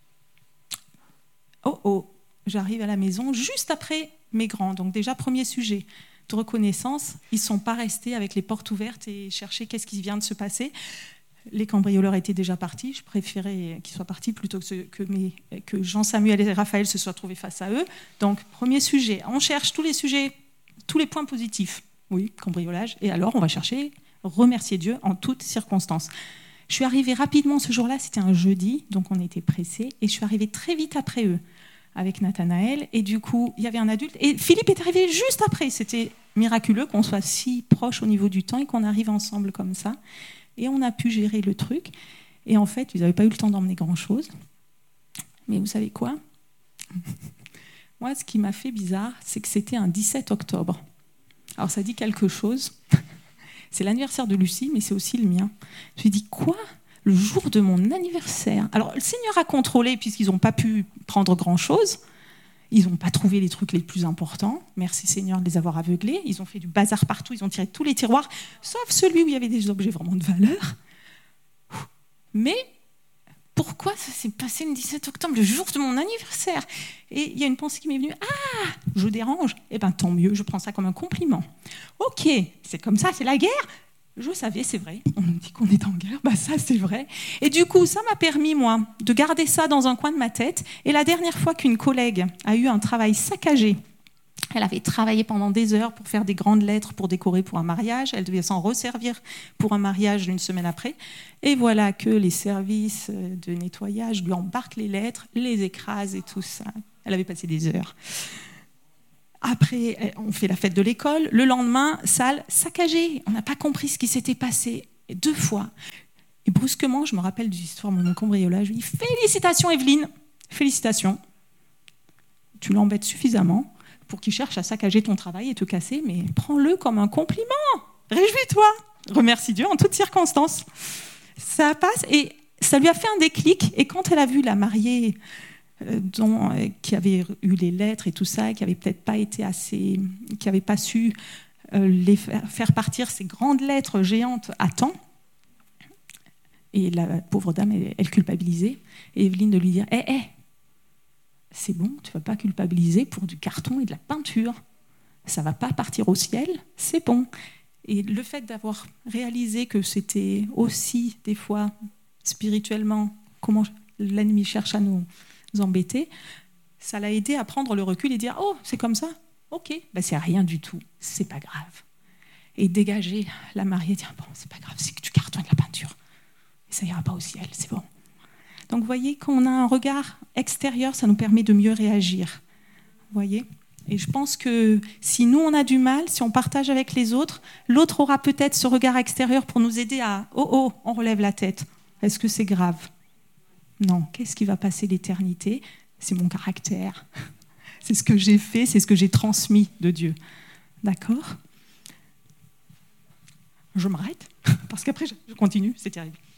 J'arrive à la maison juste après mes grands. Donc déjà, premier sujet de reconnaissance, ils ne sont pas restés avec les portes ouvertes et chercher qu'est-ce qui vient de se passer. Les cambrioleurs étaient déjà partis. Je préférais qu'ils soient partis plutôt que Jean-Samuel et Raphaël se soient trouvés face à eux. Donc, premier sujet. On cherche tous les sujets, tous les points positifs. Oui, cambriolage. Et alors, on va chercher, remercier Dieu en toutes circonstances. Je suis arrivée rapidement ce jour-là, c'était un jeudi, donc on était pressés, et je suis arrivée très vite après eux, avec Nathanaël, et du coup, il y avait un adulte, et Philippe est arrivé juste après. C'était miraculeux qu'on soit si proches au niveau du temps et qu'on arrive ensemble comme ça, et on a pu gérer le truc, et en fait, ils n'avaient pas eu le temps d'emmener grand-chose, mais vous savez quoi? Moi, ce qui m'a fait bizarre, c'est que c'était un 17 octobre. Alors, ça dit quelque chose. C'est l'anniversaire de Lucie, mais c'est aussi le mien. Je lui ai dit, quoi? Le jour de mon anniversaire? Alors, le Seigneur a contrôlé, puisqu'ils n'ont pas pu prendre grand-chose. Ils n'ont pas trouvé les trucs les plus importants. Merci Seigneur de les avoir aveuglés. Ils ont fait du bazar partout, ils ont tiré tous les tiroirs, sauf celui où il y avait des objets vraiment de valeur. Mais pourquoi ça s'est passé le 17 octobre, le jour de mon anniversaire? Et il y a une pensée qui m'est venue, ah, je dérange? Eh bien, tant mieux, je prends ça comme un compliment. Ok, c'est comme ça, c'est la guerre. Je savais, c'est vrai, on me dit qu'on est en guerre, bah ça c'est vrai. Et du coup, ça m'a permis, moi, de garder ça dans un coin de ma tête. Et la dernière fois qu'une collègue a eu un travail saccagé, elle avait travaillé pendant des heures pour faire des grandes lettres pour décorer pour un mariage, elle devait s'en resservir pour un mariage une semaine après. Et voilà que les services de nettoyage lui embarquent les lettres, les écrasent et tout ça. Elle avait passé des heures. Après, on fait la fête de l'école. Le lendemain, salle saccagée. On n'a pas compris ce qui s'était passé. Et 2 fois. Et brusquement, je me rappelle de l'histoire de mon cambriolage. Je lui dis, félicitations Evelyne, félicitations. Tu l'embêtes suffisamment pour qu'il cherche à saccager ton travail et te casser, mais prends-le comme un compliment. Réjouis-toi. Remercie Dieu en toutes circonstances. Ça passe et ça lui a fait un déclic. Et quand elle a vu la mariée qui avait eu les lettres et tout ça, qui avait peut-être pas été assez, qui avait pas su les faire partir ces grandes lettres géantes à temps. Et la pauvre dame, elle culpabilisait. Et Evelyne de lui dire, c'est bon, tu vas pas culpabiliser pour du carton et de la peinture. Ça va pas partir au ciel, c'est bon. Et le fait d'avoir réalisé que c'était aussi des fois spirituellement comment l'ennemi cherche à nous embêter, ça l'a aidé à prendre le recul et dire oh c'est comme ça, ok, ben c'est rien du tout, c'est pas grave. Et dégager la mariée, dire bon c'est pas grave, c'est que du carton et de la peinture, et ça ira pas au ciel, c'est bon. Donc vous voyez, quand on a un regard extérieur, ça nous permet de mieux réagir. Vous voyez ? Et je pense que si nous on a du mal, si on partage avec les autres, l'autre aura peut-être ce regard extérieur pour nous aider à on relève la tête. Est-ce que c'est grave ? Non, qu'est-ce qui va passer l'éternité ? C'est mon caractère. C'est ce que j'ai fait, c'est ce que j'ai transmis de Dieu. D'accord ? Je m'arrête, parce qu'après je continue, c'est terrible.